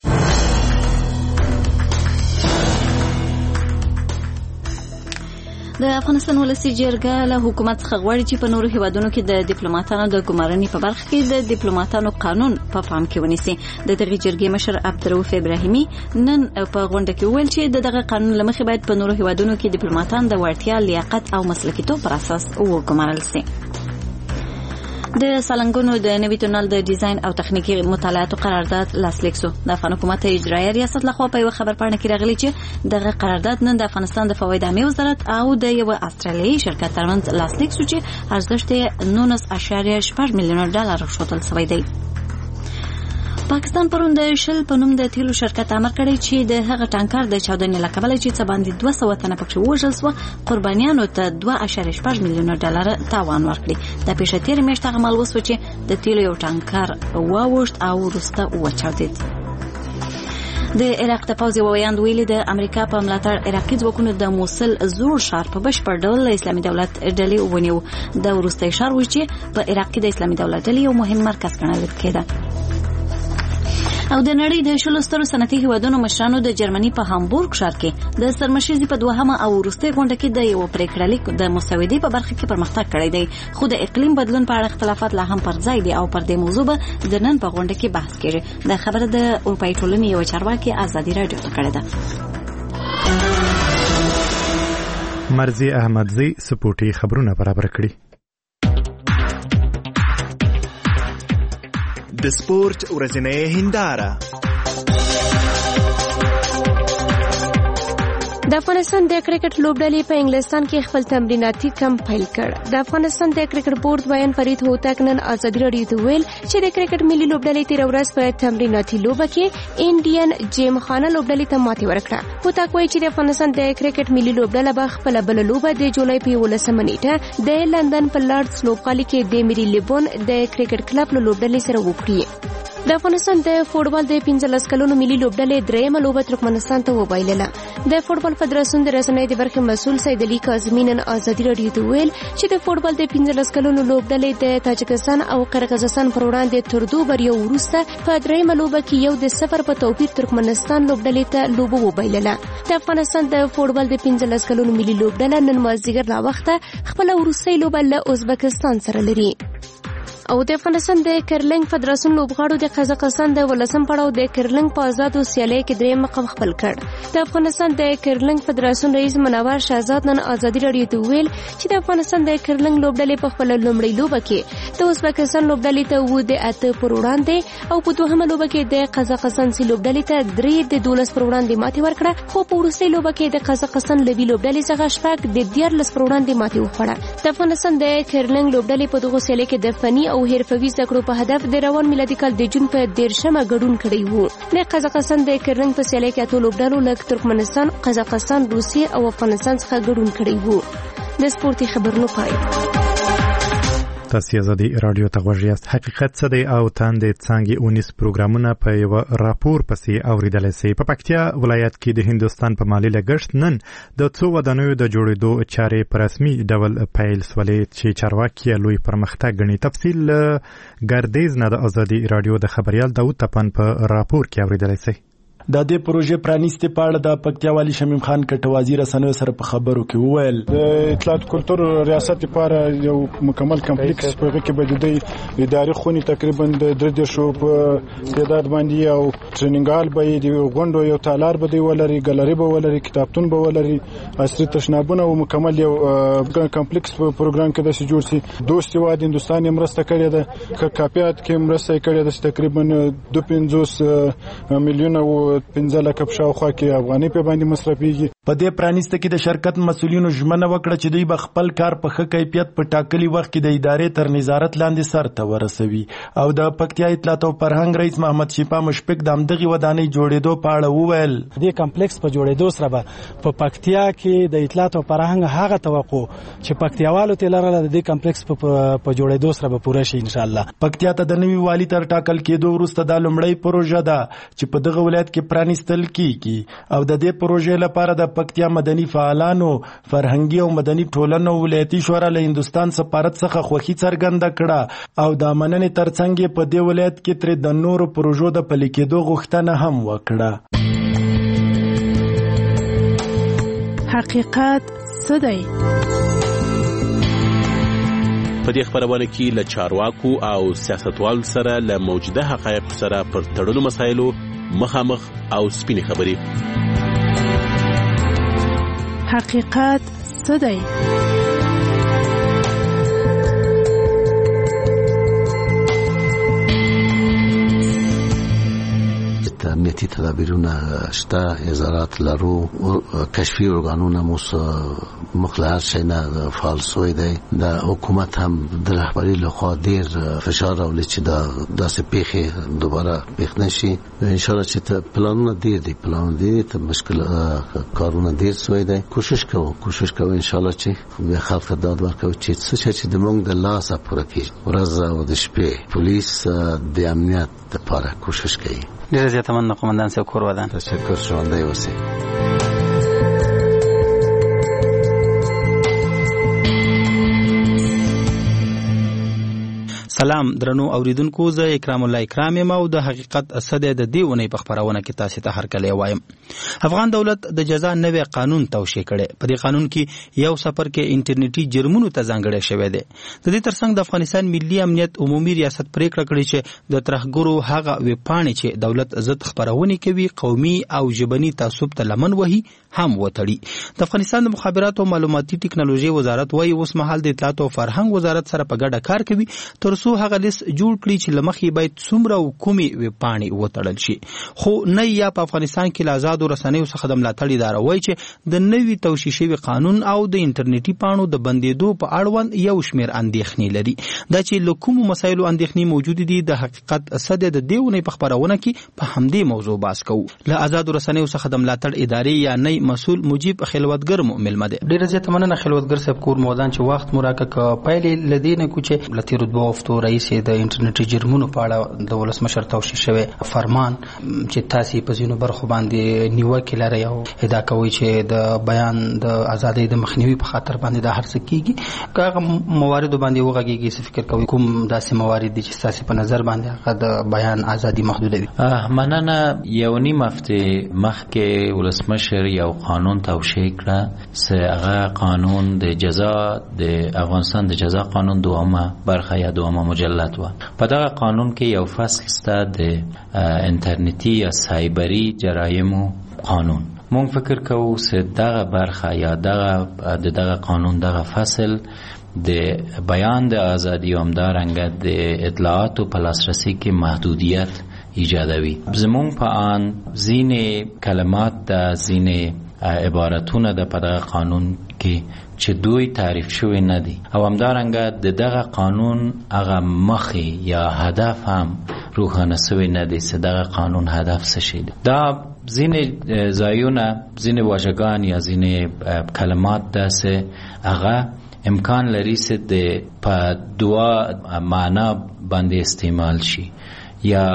د افغانستان ولسی جرګه له حکومت څخه غواړي چې په نورو هیوادونو کې د ډیپلوماټانو د ګمارنې په برخه کې د ډیپلوماټانو قانون په پام کې ونیسي. د دغه جرګې مشر عبدالرؤف ابراهیمي نن په غونډه کې ویل چې دغه قانون لمخې باید په نورو هیوادونو کې ډیپلوماټان د وړتیا، لیاقت او مسلکیتوب پر اساس وګمارل شي. د سالنګونو د نوي تونل د ډیزاین او تخنیکی مطالعاتو قرارداد لاسلیک شو. د افغان حکومت اجرایي ریاست لخوا په یو خبر پاڼه کې راغلی چې دغه قرارداد نن د افغانستان د فواید عامه وزارت او د یو استرالیایي شرکت ترمنځ لاسلیک شو چې ارزښت یې 19.8 میلیون ډالر شوتل شوی دی. پاکستان پرون د شل په نوم د تیلو شرکت امر کړی چې د هغه ټانکر د چاودنې لکبل چې څه باندې 200 تنه پکې وژل شو قربانیانو ته 2.8 میلیون ډالر تاوان ورکړي. د پیښې تیر میاشت هغه مال وسو چې د تیلو یو ټانکر واوښت او وروسته وچاودید. د عراق د پوځي ویاند ویلي د امریکا په ملاتړ عراقي ځواکونو د موصل زوړ ښار په بشپړ ډول اسلامي دولت ډلې ونیو. د وروستي ښار و چې په عراق کې د اسلامي دولت ډلې یو مهم مرکز ګڼل کېده. او د نړۍ د 16 صنعتي هیوادونو مشرانو د جرمني په هامبورګ ښار کې د سرمشيزي په دوهمه او وروستي غونډه کې د یو پریکړه لیک د مسودې په برخه کې پرمختګ کړی دی. خو د اقلیم بدلون په اړه اختلافات لا هم پر ځای دي او پر دې موضوع به د نن په غونډه کې بحث کېږي. د خبره د اروپאי ټولنې یو چارواکي ازادي رادیو ته کړې ده. مرزي احمدزي سپورټي خبرونه برابر کړي. د سپورت ورځنۍ هنداره. د افغانستان د کرکټ لوبډلې په انګلستان کې خپل تمریناتي کمپ پیل کړ. د افغانستان د کرکټ بورډ ویان فرید هوتک نن ازادي رادیو ته ویل چې د کرکټ ملي لوبډلې تیر ورځ په تمریناتي لوبه کې انډین جیم خانه لوبډلې ته ماتې ورکړه. هوتک وایي چې د افغانستان د کرکټ ملي لوبډله به خپل بل لوبه د جولای په 11 نیټه د لندن په لارډز لوبغالي کې د میری لیبون د کرکټ کلب لوبډلې سره وکړي. د افغانستان د فوټبال د 15 کلونو ملي لوبډلې درېمه لوبه ترکمنستان ته وبایلله. د فوټبال فدراسیون د رسنۍ د برخې مسؤل سید علي کاظمی نن ازادي رادیو ته ویل چې د فوټبال د 15 کلونو لوبډلې د تاجکستان او قرغیزستان پر وړاندې تر 2 بریاو وروسته په درېمه لوبه کې یو د 0 په توپیر ترکمنستان لوبډلې ته لوبه وبایلله. د افغانستان د فوټبال د 15 کلونو ملي لوبډله نن مازدیګر لا وخته خپل وروستۍ لوبه له ازبکستان سره لري. او د افغانستان د کرلنګ فدراسیون لوبغاړو د قزاقستان د ولسم پړاو د کرلنګ په آزادو سیالۍ کې درېیم مقام خپل کړ. د افغانستان د کرلنګ فدراسیون رئیس منور شهزاد نن ازادي رادیو ته ویل چې د افغانستان د کرلنګ لوبډلې په خپل لومړۍ لوبه کې د ازبکستان لوبډلې ته 8 پر وړاندې او په دوهمه لوبه کې د قزاقستان سي لوبډلې ته 3-12 پر وړاندې ماتې ورکړه. خو په وروستۍ لوبه کې د قزاقستان لوبي لوبډلې څخه 14 پر وړاندې ماتې وخوړه. د افغانستان د کرلنګ لوبډلې په دغه سیالۍ کې د فني او حرفوي زده کړو په هدف د روان میلادي کال د جون په 13مه ګډون کړی وو. د قزاقستان د کرلنګ په سیالۍ کې اتو لوبډلو لکه ترکمنستان، قزاقستان، روسیې او افغانستان څخه ګډون کړی وو. د سپورتي خبرونو پای. تاسو ازادي رادیو ته غوږ یاست. حقیقت څه دی او تاندې څنګه 19 پروګرامونه په یو راپور پسې اوریدل شي. په پکتیا ولایت کې د هندستان په مالی لګښت نن د څو ودانیو د جوړېدو چارې په رسمي ډول پیل شولې چې چارواکي لوی پرمختګ ګڼي. تفصیل ګردیز نه د ازادي رادیو د خبريال داوود تپان په راپور کې اوریدل شي. د دې پروژې پرانیستي په اړه د پکتیا والي شمیم خان کټوازی رسنیو سره په خبرو کې وویل د اطلاعات کلتور ریاست لپاره یو مکمل کمپلیکس په کې به د اداري خونې تقریبا د 3 شو په تعداد باندې او ټریننګال به د غونډو یو تالار به دی ولري ګالري به ولري کتابتون به ولري عصري تشنابونه او مکمل یو کمپلیکس پروګرام کې د سي جوړ سي دوست واد هندستان مرسته کړې ده کاپیات کې مرسته کړې ده تقریبا 250 میلیون او 15 لک په شاوخوا کې افغاني په باندې مصرفيږي. په دې پرانیسته کې د شرکت مسولینو ژمنه وکړه چې دوی به خپل کار په ښه کیفیت په ټاکلي وخت کې د ادارې تر نظارت لاندې سرته ورسوي او د پکتیا اطلاعات او فرهنګ رئیس محمد شفا مشفق د همدغې ودانۍ جوړېدو په اړه وویل دې کمپلیکس په جوړېدو سره به په پکتیا کې د اطلاعات او فرهنګ هغه توقع چې پکتیاوالو ته لرله د دې کمپلیکس په جوړېدو سره به پوره شي ان شاء الله. پکتیا ته د نوي والي تر ټاکل کېدو وروسته د لومړی پروژه ده چې په دغه ولایت کې پرانیستل کیږي او د دې پروژې لپاره د پکتیا مدني فعالانو فرهنګي او مدني ټولنو ولایتي شورا له هندستان سفارت څخه خوښي څرګنده کړه او د مننې ترڅنګ په دې ولایت کې تر د نورو پروژو د پلي کېدو غوښتنه هم وکړه. حقیقت څه دی؟ په دې خبرونه کې له چارواکو او سیاستوالو سره له موجوده حقایقو سره پر تړلو مسایلو مخامخ او سپینې خبرې. حقیقت څه دی؟ امنیتي تدابیرونه شته وزارت لرو کشفي ارګانونه مخلص شي نه فعال سوی دی د حکومت هم د رهبری لخوا ډیر فشار راولي چې دا داسې پیښې دوباره پیښ نشي. ان شاء الله چې پلانونه ډیر ته مشکل کارونه ډیر سوی دی. کوشش کوو ان شاء الله چې به خلک داد ورکوي چې د موږ د لاسه پوره کیږي. ورځ او د شپې پولیس د امنیت لپاره کوشش کوي. ډیره زیاته مننه قومندان صاحب کور ودان. تشکر ژوندی اوسئ. سلام درنو اوریدونکو زه اکرام الله اکرام یم او د حقیقت اسد د دې ونې په خبرونه کې تاسو ته هرکلی وایم. افغان دولت د جزا نوې قانون توشیح کړي. په دې قانون کې یو سفر کې انټرنیټي جرمونو ته ځانګړی شوی دی. د دې ترڅنګ د افغانستان ملي امنیت عمومي ریاست پریکړه کړې چې د ترهګرو هغه ویبپاڼې چې دولت ضد خبرونه کوي قومي او ژبني تعصب ته لمن وهي هم وتړي. د افغانستان د مخابرات او معلوماتي ټکنالوژي وزارت وايي اوس مهال د اطلاعات او فرهنګ وزارت سره په ګډه کار کوي ترڅو هغه لیست جوړ کړي چې لمخې باید څومره حکومي ویبپاڼې وتړل شي. خو نه یا په افغانستان کې له آزادو رسنیو څخه د ملاتړ اداره وایي چې د نوي توشیح شوي قانون او د انټرنیټي پاڼو د بندېدو په اړوند یو شمېر اندېښنې لري. دا چې له کومو مسایلو اندېښنې موجودې دي د حقیقت اسد د دې ونې په خبرونه کې په همدې موضوع بحث کوو. له آزادو رسنیو څخه د ملاتړ ادارې یا نه مسؤل مجيب خلوتګر ملمه ده. ډیره زیاته مننه خلوتګر صاحب کور مودان چې وخت مراکه پایلې لدینه کوچه لتی رتبه وفتو رئیس د انټرنیټي جرمونو په اړه د ولسمشر توشیح شوی فرمان چې تاسو په ځینو برخو باندې نیوکه لري او ادعا کوي چې د بیان د ازادۍ د مخنیوي په خاطر باندې د هر څه کیږي. هغه موارد باندې وغږیږي څه فکر کوي کوم داسې موارد دي چې تاسو په نظر باندې هغه د بیان ازادي محدودوي؟ مننه. یو نیم هفته مخکې ولسمشر یو قانون توشیح کړ چې هغه قانون د جزا د افغانستان د جزا قانون دومه برخه یا دومه مجلد و. په دغه قانون کې یو فصل سته د انټرنیټي یا سایبری جرایمو قانون. مونږ فکر کوو چې دغه برخه یا دغه قانون دغه فصل د بیان د ازادي او همدارنګه د اطلاعاتو په لاسرسي کې محدودیت ایجادوي. زمونږ په آن ځینې کلمات د ځینې عبارتونه د په دغه قانون کې چې دوی تعریف شوی نه دي او همدارنګه د دغه قانون هغه مخې یا هدف هم روښانه شوی نه دي چې دغه قانون هدف څه شي. دا ځینې ځایونه ځینې واژگان یا ځینې کلمات داسې هغه امکان لري چې د په دوا معنا باندې استعمال شي یا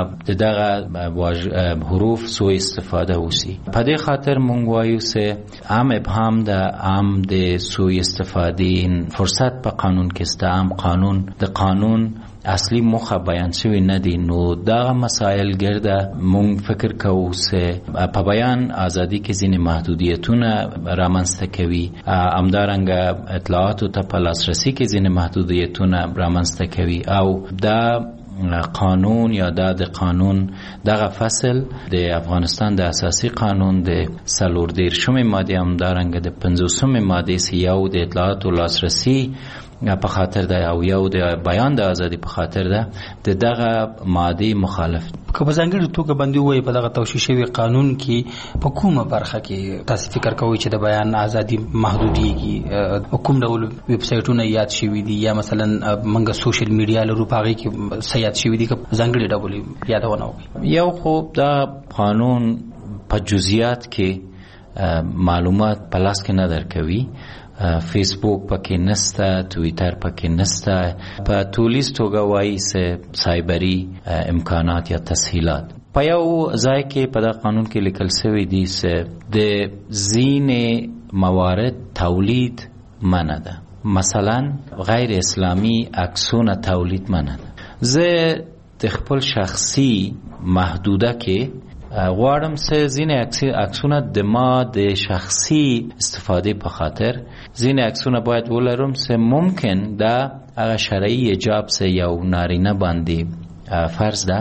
دغه حروف سوء استفاده وسی. په دې خاطر مونږ وایو چې عام ابهام د سوء استفاده فرصت په قانون کې است. عام قانون د قانون اصلي موخه بیان شوی نه دي. نو دا مسایل ګرده مونږ فکر کوو چې په بیان ازادي کې ځینې محدودیتونه رامنځته کوي، همدارنګه اطلاعاتو ته په لاسرسي کې ځینې محدودیتونه رامنځته کوي، او دا قانون یا د قانون دغه فصل د افغانستان د اساسي قانون د 14 ماده همدارنګه د 50 ماده یو د اطلاعاتو لاسرسي په خاطر ده او یو د بیان د ازادي په خاطر ده د دغه ماده مخالف. که په ځانګړي توګه باندې وایي په دغه توشیح شوی قانون کې په کومه برخه کې تاسو فکر کوئ چې د بیان ازادي محدودیږي؟ کوم ډول ویب سایټونه یاد شوي دي یا مثلا منګه سوشل میډیا لرو پاغي کې یاد شوي دي که ځانګړي ډول یادونه وي؟ یو خو دا قانون په جزئیات کې معلومات په لاس کې نه درکوي. فیسبوک پکې نسته، توییتر پکې نسته، په تولیز توګه وایي سایبری امکانات یا تسهیلات. په یو ځای کې په دغه قانون کې لیکل شوی دي چې د ځینې موارد تولید منع ده، مثلا غیر اسلامی عکسونه تولید منع ده. زه د خپل شخصي محدوده کې غواړم چې ځینې عکسونه د ما د شخصي استفاده په خاطر ځینې عکسونه باید ولرم چې ممکن دا هغه شرعي حجاب چې یو نارینه باندې فرض ده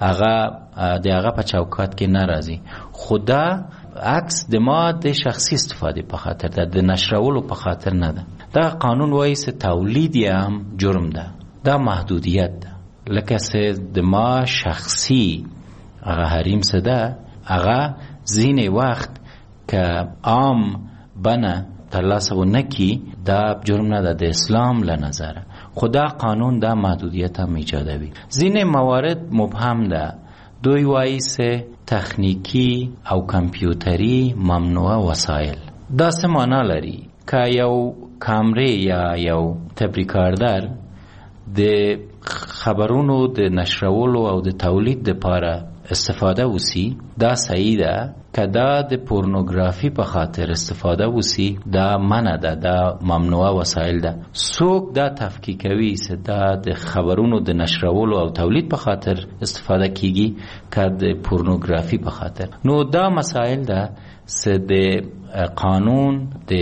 هغه په چوکاټ کې ناراضي، خدا عکس د ما د شخصي استفاده په خاطر ده، د نشرولو په خاطر نه ده. دا قانون وایي چې تولید هم جرم ده، دا محدودیت ده. لکه چې د ما شخصي هغه حریم څه ده، هغه ځینې وخت که عام بنه ترلاسه ونکي دا جرم نه ده د اسلام له نظره. خدا قانون دا محدودیت هم ایجادوي. ځینې موارد مبهم ده، دوی وایي چې تخنیکی او کمپیوتری ممنوعه وسایل. دا څه معنا لري؟ که یو کامرې یا یو تبریکاردار د خبرونو د نشرولو او د تولید لپاره استفاده وسی، دا صحیح ده. که دا د پورنوگرافی په خاطر استفاده وسی، دا منع ده، دا ممنوعه وسایل ده. څوک دا تفکیکوي چې دا د خبرونو د نشرولو او تولید په خاطر استفاده کیږي که د پورنوگرافی په خاطر. نو دا مسائل ده چې د قانون د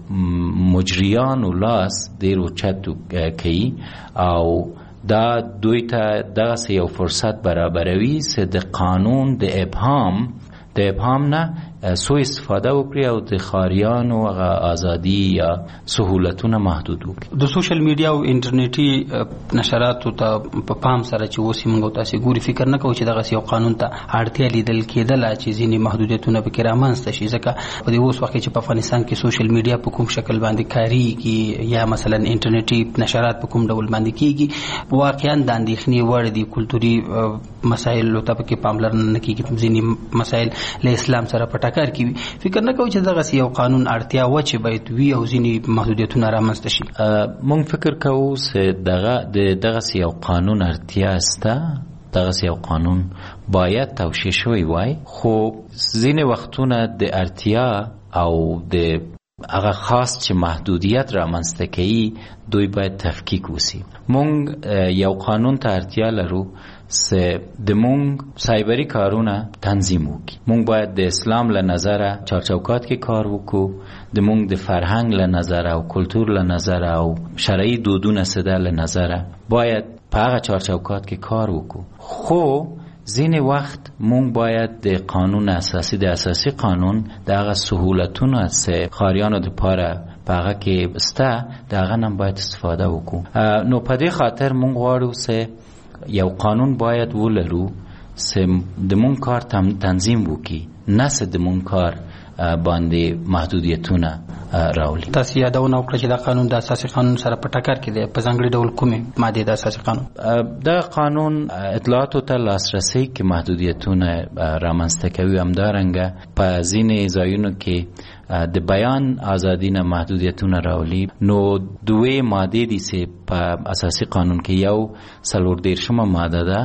مجریانو لاس ډیر اوچت کوي او دا دوی ته دغه یو فرصت برابروي چې د قانون د ابهام نه سو استفاده وکړي او د خاریانو ازادي یا سهولتونه محدود وکړي. د سوشل میډیا او انټرنیټي نشراتو ته په پام سره چې اوس موږ تاسو ګوري فکر نه کوو چې دغه یو قانون ته اړتیا لیدل کېدله چې ځینې محدودیتونه پکې رامنځته شي، ځکه په دې اوس وخت کې په افغانستان کې سوشل میډیا په کوم شکل باندې کاریږي یا مثلا انټرنیټي نشرات په کوم ډول باندې کیږي، واقعا د اندېښنې وړ دي. کلتوري مسایل ته پکې پاملرنه نه کیږي، ځینې مسایل له اسلام سره په ټکر کې وي. فکر نه کوي چې دغه یو قانون اړتیا و چې باید وي او ځینې محدودیتونه رامنځته شي. مونږ فکر کوو چې دغه یو قانون اړتیا سته، دغه یو قانون باید توشیح شوی وای، خو ځینې وختونه د اړتیا او د هغه خاص چې محدودیت رامنځته کوي دوی باید تفکیک وسی. مونږ یو قانون ته اړتیا لرو چې د مونږ سایبری کارونه تنظیم وکړي. مونږ باید د اسلام له نظره چارچوکات کې کار وکړو، د مونږ د فرهنګ له نظره او کلتور له نظره او شرعي دودونه سده له نظره باید په هغه چارچوکات کې کار وکړو. خو ځینې وخت مونږ باید د قانون اساسي د اساسي قانون د هغه سهولتونه چې خاریانو دپاره په هغه کې سته د هغه نه باید استفاده وکړو. نو په دې خاطر مونږ غواړو چې یو قانون باید ولرو چې د مونږ کار تنظیم وکړي، نه چې د مونږ کار باندې محدودیتونه راولي. تاسو یادونه وکړه چې دا قانون د اساسي قانون سره په ټکر کې دی. په ځانګړي ډول کومې ماده د اساسي قانون؟ دا قانون اطلاعاتو ته لاسرسي کې محدودیتونه رامنځته کوي، همدارنګه په ځینې ځایونو کې د بیان ازادي نه محدودیتونه راولي. نو دوی ماده دي چې په اساسي قانون کې یو 14 ماده ده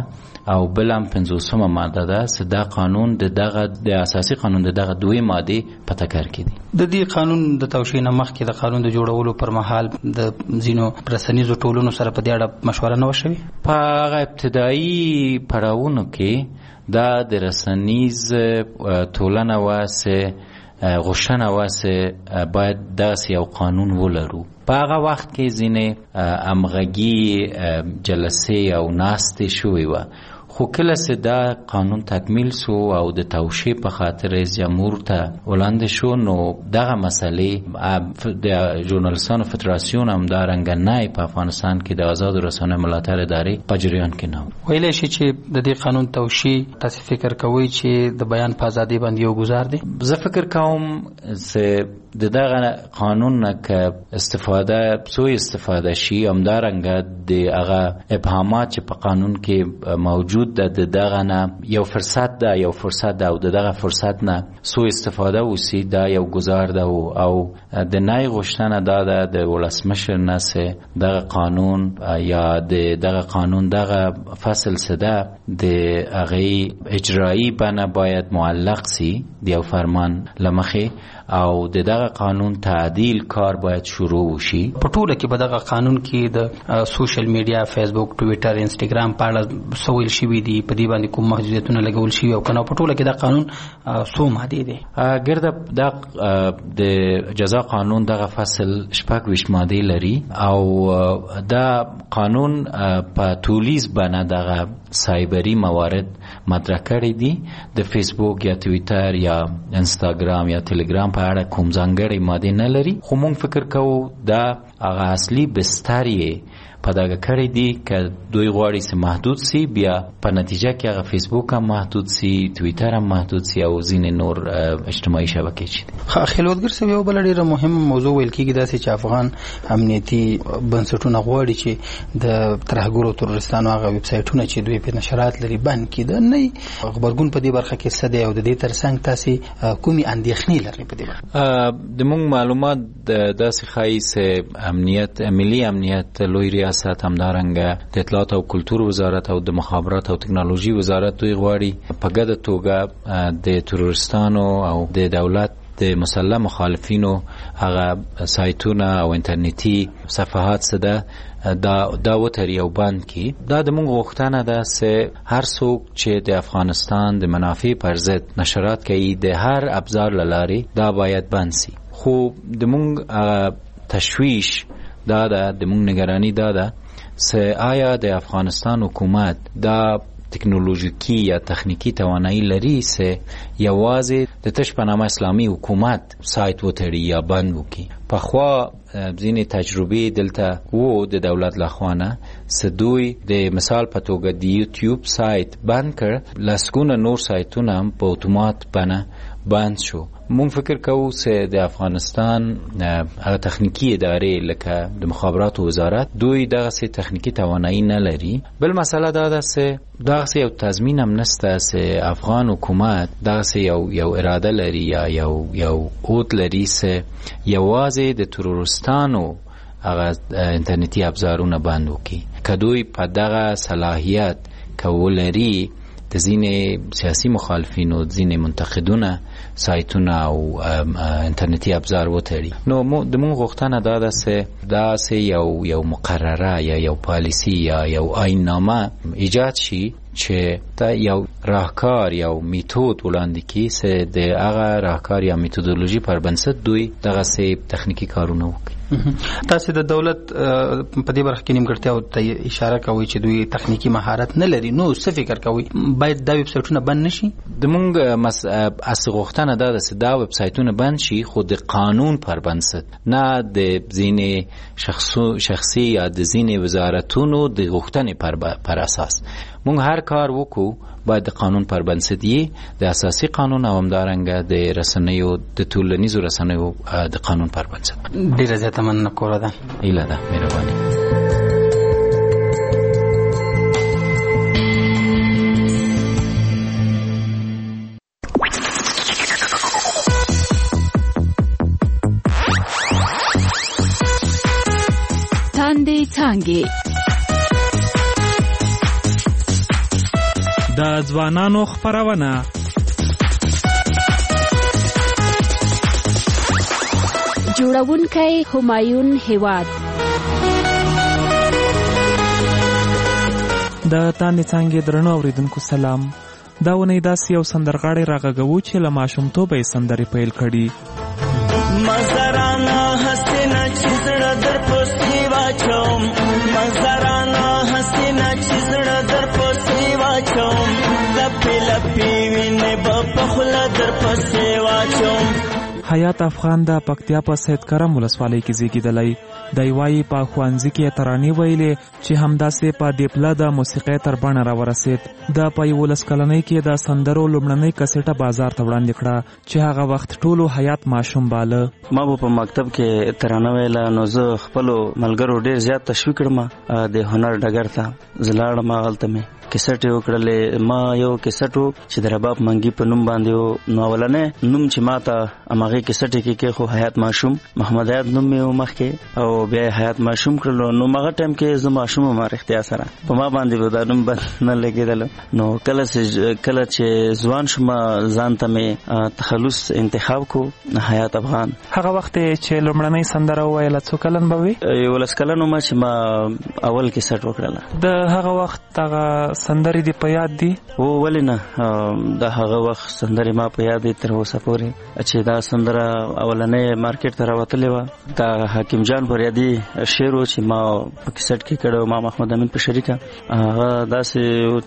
او بلم 50 ماده ده چې دا قانون د اساسي قانون دغه دوی ماده په تکر کې دي. د دې قانون د توشیح نه مخکې د قانون د جوړولو پر مهال د زینو رسنیزو ټولونو سره په دې اړه مشوره نه وشوي. په هغه ابتدایي پړاوونو کې دا د رسنیز ټولنه واسه غوښتنه واسه باید داسې یو قانون ولرو. په هغه وخت کې ځینې همغږي جلسې او ناستې شوې وه، خو کله چې دا قانون تکمیل سو او د توشیح په خاطر رئیس جمهور ته وړاندې شو، نو دغه مسئلې د ژورنالیستانو فدراسیون هم دارنګه نه په افغانستان کې د آزادو رسنیو ملاتړ ادارې په جریان کې نه و. ویلی شي چې د دې قانون توشیح تاسو فکر کوئ چې د بیان په ازادي باندې یو ګزار دی؟ زه فکر کوم چې د دغه قانون نه که سوء استفاده شي، همدارنګه د هغه ابهامات چې په قانون کې موجود ده د دغه نه یو فرصت ده او د دغه فرصت نه سوء استفاده وسی، دا یو گزار ده او د نای غوښتنه دا ده د ولسمشر نه سه دغه قانون یا دغه قانون دغه فصل سده د هغه اجرایی بنه باید معلق سی د یو فرمان لمخه او دغه قانون تعدیل کار باید شروع وشي. په ټوله کې په دغه قانون کې د سوشل میډیا فیسبوک ټویټر انستګرام په اړه سویل شوي دي، په دې باندې کوم محدودیتونه لګول شوي او کنه په ټوله کې دا قانون څو ماده دي؟ ګرده د جزا قانون دغه فصل 26 ماده لري او دا قانون په تولیز باندې دغه سایبری موارد مطرح کړی دي. د فیسبوک یا ټویټر یا انستګرام یا تلګرام په اړه کوم ځانګړی ماده نه لري، خو مونږ فکر کوو دا هغه اصلي بستر یې په دغه کړی دي که دوی غواړي چې محدود سي، بیا په نتیجه کې هغه فیسبوک هم محدود سي، ټویټر هم محدود سي او ځینې نور اجتماعي شبکې چې دي. خلوتګر صاحب، یو بل ډیره مهمه موضوع ویل کېږي داسې چې افغان امنیتي بنسټونه غواړي چې د ترهګرو تروریستانو هغه ویب سایټونه چې دوی په نشرات لري بند کړي. نه خبرګون په دې برخه کې څه دی او د دې ترڅنګ تاسې کومې اندېښنې لرئ په دې برخه؟ د موږ معلومات داسې ښایي چې ملي امنیت لوی ریاست، همدارنګه د اطلاعات او کلتور وزارت او د مخابرات او تکنالوژي وزارت دوی غواړي په ګډه توګه د تروریستانو او د دولت د مسلح مخالفینو هغه سایتونه او انټرنیټي صفحات سده دا وتری او بند کی. دا د موږ غوښتنه ده چې هر څوک چې د افغانستان د منافع پر ضد نشرات کوي د هر ابزار لاري دا باید بند سي. خو د موږ تشویش دا ده، د موږ نگرانی دا ده چې آیا د افغانستان حکومت دا تکنولوژیکی یا تخنیکی توانایی لري چې یوازې د تش په نامه اسلامي حکومت سایت وتړي یا بند وکړي. پخوا ځینې تجربې دلته وو د دولت لخوانه چې دوی د مثال په توګه د یوټیوب سایت بند کړ، لسګونه نور سایتونه هم په اتومات بنه بند شو. مونږ فکر کوو چې د افغانستان هغه تخنیکی ادارې لکه د مخابرات وزارت دوی دغه سي تخنیکی توانایی نه لري. بل مسله دا ده چې دغه سي یو تضمین هم نشته چې افغان حکومت دغه سي یو اراده لري یا یو اوت لري چې یوازې د تروریستانو هغه انټرنیټي ابزارونه بند وکړي. که دوی په دغه صلاحیت کولري د ځینې سیاسي مخالفینو، ځینې منتقدونه سایتونه او انټرنیټي ابزار وتړي، نو د موږ غوښتنه دا ده چې داسې یو مقرره یا یو پالیسی یا یو آیین‌نامه ایجاد شي چې دا یو راهکار یا میتود وړاندې کړي چې د هغه راهکار یا میتودولوژي پر بنسټ دوی دغه سي تخنیکی کارونه وکړي. تاسو د دولت په دې برخه کې نیمګړتیاو ته اشاره کوي چې دوی تخنیکی مهارت نه لري، نو څه فکر کوي باید دا ویب سایټونه بند نشي؟ د موږ اصل غوښتنه دا ده چې دا ویب سایټونه بند شي، خو د قانون پر بنسټ، نه د ځینې شخصي یا د ځینې وزارتونو د غوښتنې پر اساس. موږ هر کار وکړو باید د قانون پر بنسټ یې د اساسي قانون او همدارنګه د رسنیو د ټولنیزو رسنیو د قانون پر بنسټ. ډیره زیاته مننه کوله ده. ایله ده، مهرباني. څانګې د ځوانانو خپرونه. جوړونکی همایون هیواد. د تاندې څانګې درنو اوریدونکو سلام. دا ونې داسې یو سندرغاړی راغږوو چې له ماشومتوبه یې سندرې پیل کړي. مزرانه حسینه چې زړه در پسې واچوم، مزرانه حسینه چې زړه در پسې واچوم، لپې لپې وینې به په خوله در پسې واچوم. حیات افغان د پکتیا په سید کرم ولسوالۍ کې زیږېدلی. دی وایي په ښوونځي کې ترانې ویلې چې همداسې په دیپله د موسیقۍ تر بڼه راورسېد. د په 11 کلنۍ کې د سندرو لومړنۍ کسېټه بازار ته وړاندې کړه چې هغه وخت ټولو حیات ماشوم باله. ما په مکتب کې ترانه ویله، نو زه خپلو ملګرو ډېر زیات تشویق کړم د هنر ډګر ته. زه لاړم هغلته مې کیسټ یې وکړلې. ما یو کیسټ و چې د رباب منګي په نوم باندې و. نو اولنې نوم چې ما ته هماغې کیسټ کې خو حیات ماشوم محمد حیات نوم مې و مخکې، او بیا حیات ماشوم کړلو. نو هغه ټایم کې زه ماشوم وم رښتیا سره، په ما باندې به دا نوم بد نه لګېدل. نو کله چې ځوان شوم ځان ته مې تخلص انتخاب کو حیات افغان. هغه وخت چې لومړنۍ سندره وویله څو کلن به وي؟ 11 کلن وم چې ما اول کیسټ وکړله. د هغه وخت هغه سندرې دې په یاد دي؟ او ولې نه، د هغه وخت سندرې ما په یاد دي تر اوسه پورې. چې دا سندره اولنۍ مارکیټ ته راوتلې وه، دا حکیم جان فریادي شعر و چې ما په کیسټ کې کړی، ما محمد امین په شریکه. هغه داسې و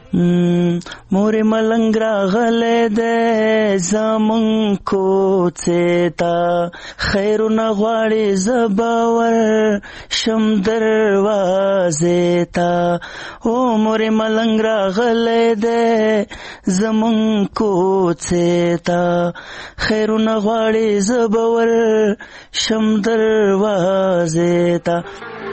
چې مورې ملنګ راغلی دی زمونږ کوڅې ته، خیرونه غواړي زه به ورشم دروازې ته. او مورې ملنګ راغلی دی زمونږ کوڅې ته، خیرونه غواړي زه به ورشم دروازې ته.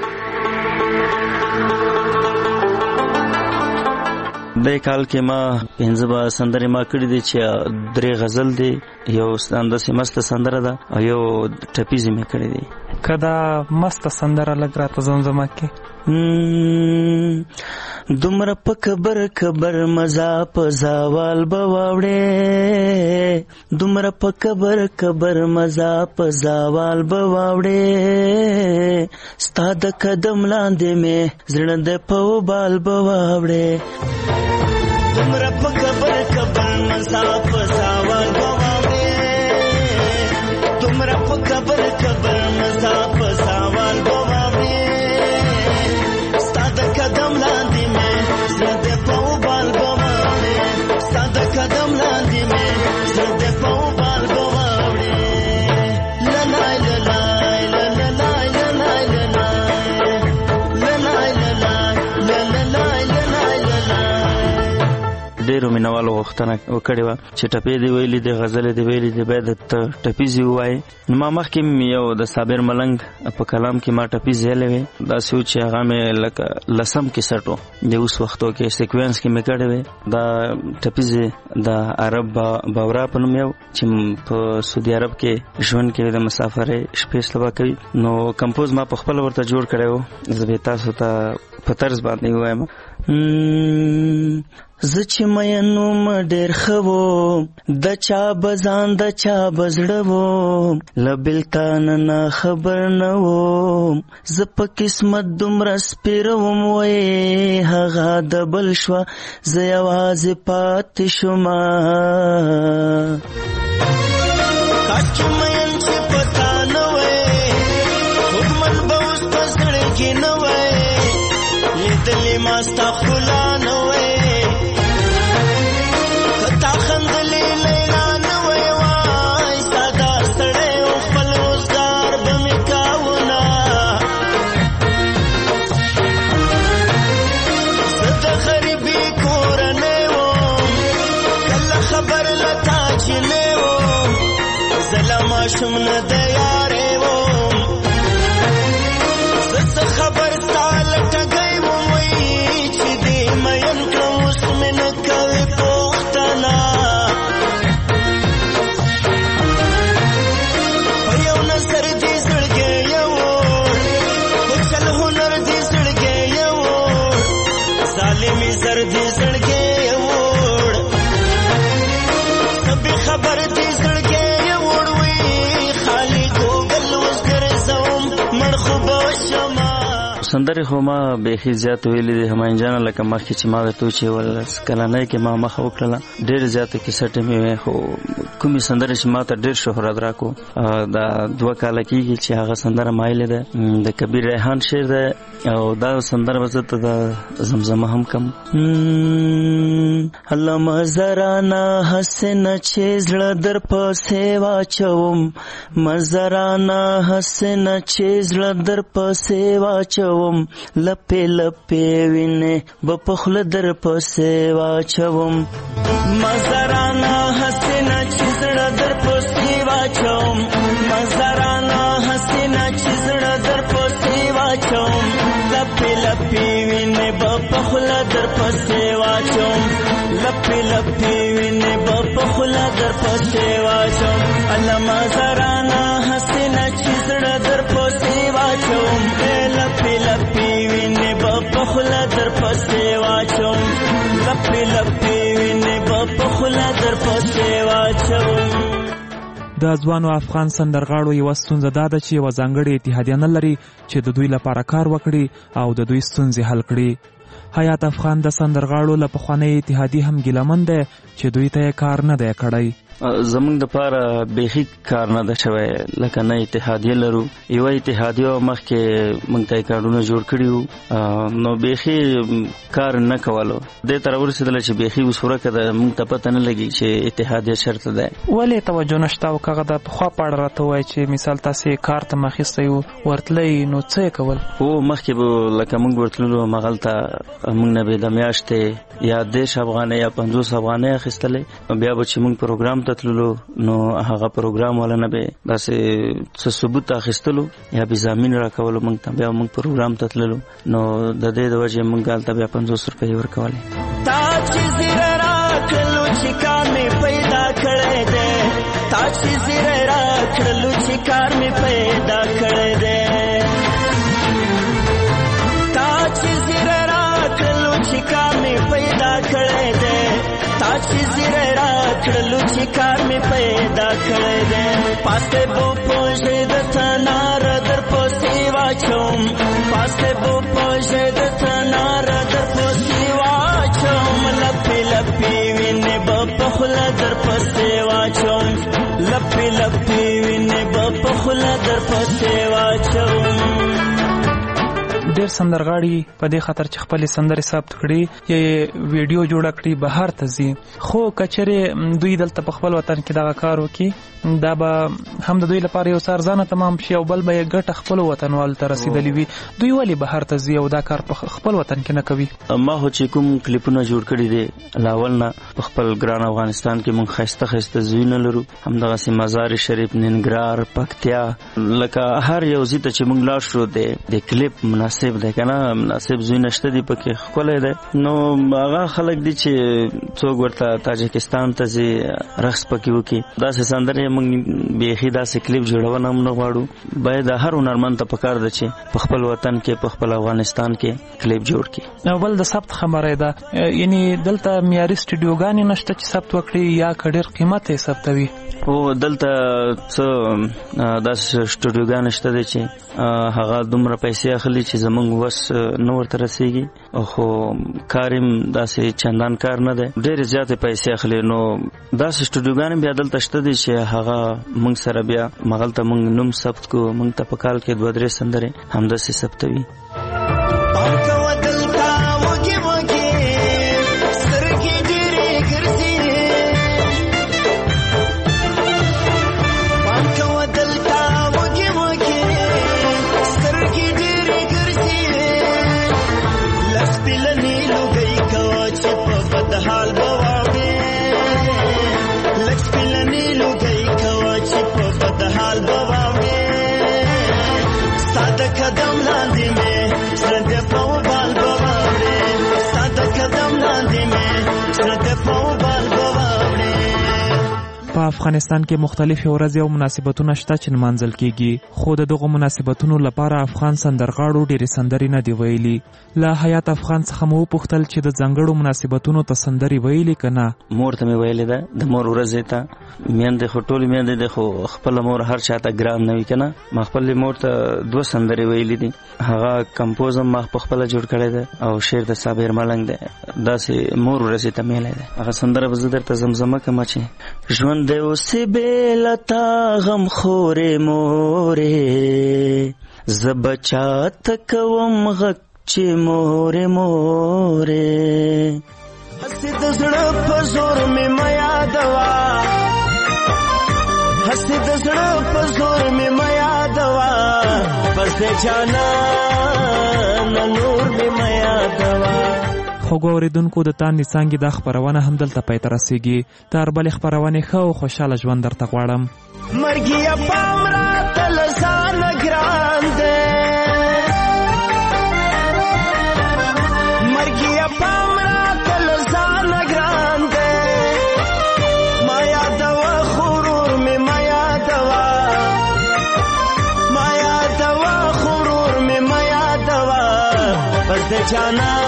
دې کال کې ما 15 سندرې ما کړې دي چې 3 غزل دي، یو انداسې مست سندره ده او یو ټپیزې مې کړې دي. که دا مست سندره لږ راته زمزمه کې. دومره په کبر مزا په زوال به واوړې، دومره په کبر مزا په زوال به واوړې، ستا د قدم لاندې مې زړه د په بال به واوړې. دومره په کبر مزا په زوال به واوړې، دومره په کبر مزا په زوال به واوړې، قدم لاندې مې زړه د په بال به واوړې، ستا د قدم لاندې مې زړه د په بال به واوړې. للای للای للای للای للای للای للای للای. ډېرو مینوالو غوښتنه وکړې وه چې ټپې دې ویلي دي، غزلې دې ویلي دي، باید ټپیزې ووایي. نو ما مخکې یو د صابر ملنګ په کلام کې ما ټپیز ویلی وې، داسې و چې هغه مې لکه 10 کیسټ و د اوس وختو کې سیکوینس کې مې کړی وې. دا ټپیزې د عرب باورا په نوم یو چې په سعودي عرب کې ژوند کوي، د مسافرۍ شپې سبا کوي. نو کمپوز ما په خپل ورته جوړ کړی و، زه به تاسو ته په طرز باندې ووایم. زه چې مینو م ډېر ښه وم، د چا بزان د چا بزړه وم، له بېلتان نه خبر نه وم، زه په قسمت دومره سپېره وم، وایې هغه د بل شوه زه یوازې پاتې شومه. کاش چې مین چې پتا نه وای، خوږمن به اوس په زړه کې نه وای، لیدلې ما ستا ښکلا نه وای، تا خندلې لیلا نه وای، وای ستا دا سړی او خپل روزګار به مې کاونه. زه د غریبي کورنۍ وم، کله خبر له تا جنۍ وم، زه له ماشوم نه د یارې وم، زه څه خبر ستا له ټګۍ وم، وایي چې دې مین کړم اوس مې نه کوې پوښتنه. په یو نظر دې زړګی یوړ، په چل هنر دې زړګی یوړ، ظالمې زر دې زړګی یوړ. سندرې خو ما بیخي زیات ویلې دي همایون جان، لکه مخکې چې ما درته چې ولس کلنۍ کې ما مخه وکړله ډېر زیاته کیسټې مې وې، خو کومې سندرې چې ما ته ډېر شهرت راکو دا 2 کاله کېږي چې هغه سندره مایلې ده د کبیر ریحان شعر ده او دا سندره به زه ته د زمزمه هم کم. علامه زرانه حسنه چې زړه در پسې واچوم، مزرانه حسنه چې زړه در پسې واچوم، لپې لپې وینې به په خوله در پسې واچوم. مزرانه حسنه چې زړه در پسې واچوم، مزرانه حسنه چې زړه در پسې واچوم، لپې لپې وینې به په خوله در پسې واچوم، لپې لپې وینې به په خوله در پسې واچوم. علامه زرانه حسنه چې زړه در پسې واچوم، لپې لپې وینې به په خوله در پسې واچوم، لپې لپې وینې به په خوله در پسې واچوم. د ځوانو افغان سندرغاړو یوه ستونزه دا ده چې یوه ځانګړې اتحادیه نه لري چې د دوی لپاره کار وکړي او د دوی ستونزې حل کړي. حیات افغان د سندرغاړو له پخوانۍ اتحادیې هم ګیلمن دی چې دوی ته یې کار نه دی کړی. زمونږ د پاره بیخي کار نه ده شوی، لکه نه اتحادیه لرو. یوه اتحادیه مخکې موږ ته کارونه جوړ کړي وو نو بیخي کار نه کولو، دې ته راورسېدله چې بیخي اوس ورکه ده، موږ ته پته نه لګي چې اتحادیه شرط ده. ولې توجه نشته او که هغه د پخوا په اړه راته ووایي چې مثال تاسې کار ته مخیستی وو ورتلی نو څه یې کول؟ هو مخکې به لکه موږ ورتللو همغلته موږ نه به د میاشتې یا 10 افغانۍ یا 50 افغانۍ اخیستلې، بیا به چې موږ پروګرام تللو نو هغه پروګرام ولا نه به داسې څه ثبوت اخیستلو یا به زمين راکولو موږ ته، بیا موږ پروګرام تللو نو د دې د وجه موږ غلطه بیا 50 روپۍ ورکولې. تا چې زیره راکړلو چې کار مې پیدا کړی دی، تا چې زیره راکړلو چې کار مې پیدا کړی دی، تا چې زیره راکړلو چې کار مې پیدا کړی دی، تا چې زیره راکړلو چې کار مې پیدا کړی دی. پاسته بو پوجې د تنار در پسې واچوم، پاسته بو پوجې د تنار در پسې واچوم، لپې لپې وینې به په خوله در پسې واچوم، لپې لپې وینې به په خوله در پسې واچوم. ډېر سندرغاړي په دې خاطر چې خپلې سندرې ثبت کړي یا ویډیو جوړه کړي بهر ته ځي، خو کچرې دوی دلته په خپل وطن کې دغه کار وکړي دا به هم د دوی لپاره یو څه ارزانه تمام شي او بل به یې ګټه خپلو وطنوالو ته رسېدلې وي. دوی ولې بهر ته ځي او دا کار په خپل وطن کې نه کوي؟ ما خو چې کوم کلیپونه جوړ کړي دي له اول نه په خپل ګران افغانستان کې موږ ښایسته ښایسته ځایونه لرو، همدغسې مزار شریف، ننګرهار، پکتیا، لکه هر یو ځای ته چې موږ لاړ شو د کلیپ مناسب دی که نه، مناسب ځایونه شته دي پکې ښکلی دی. نو هغه خلک دي چې څوک ورته تاجکستان ته ځي رقص پکې وکړي، داسې سندرې موږ بیخي داسې کلیپ جوړونه هم نه غواړو. باید هر هنرمند ته پکار ده چې په خپل وطن کې په خپل افغانستان کې کلیپ جوړ کړي. نو بل د ثبت خبره ده، یعنی دلته معیاري سټوډیوګانې نشته چې ثبت وکړي یا که ډېر قیمت یې ثبتوي؟ او دلته څه داسې سټوډیوګانې شته دی چې هغه دومره پیسې اخلي چې زمونږ وس نه ورته رسېږي، خو کار هم داسې چندان کار نه دی، ډېرې زیاتې پیسې اخلي. نو داسې سټوډیوګانې بیا دلته شته دي چې هغه موږ سره بیا مغلته موږ نوم ثبت کړو، موږ ته په کال کې 2-3 سندرې همداسې ثبتوي. په افغانستان کې مختلفې ورځې او مناسبتونه شته چې نمانځل کیږي، خو د دغو مناسبتونو لپاره افغان سندرغاړو ډېرې سندرې نه دي ویلي. له حیات افغان څخه مو وپوښتل چې د ځانګړو مناسبتونو ته سندرې ویلي که نه. مور ته مې ویلې ده، د مور ورځې ته. میندې خو ټولې میندې دي، خو خپله مور هر چا ته ګران نه وي که نه. ما خپلې مور ته 2 سندرې ویلې دي. هغه کمپوز هم ما په خپله جوړ کړی ده او شعر د صابر ملنګ دی. داسې مور ورځې ته میلی دی. هغه سندره به زه درته زمزمه کړمه چې ژوند دی اوسې بې له تا غم خورې مورې، زه به چاته کوم غږ چې مورې مورې، هسې د زړه په زور مې مه یادوه، هسې د زړه په زور مې مه یادوه، بس د جانانه نور مې مه یادوه. خوږو اورېدونکو د تاندې څانګې دا خپرونه همدلته پای ته رسېږي. تر بلې خپرونې ښه او خوشحاله ژوند درته غواړم. مرګیه پام راته له ځانه ګران دی، مرګیه پام راته له ځانه ګران دی، ما یادوه غرور مې ما یادوه، ما یادوه غرور مې ما یادوه، بس د جانان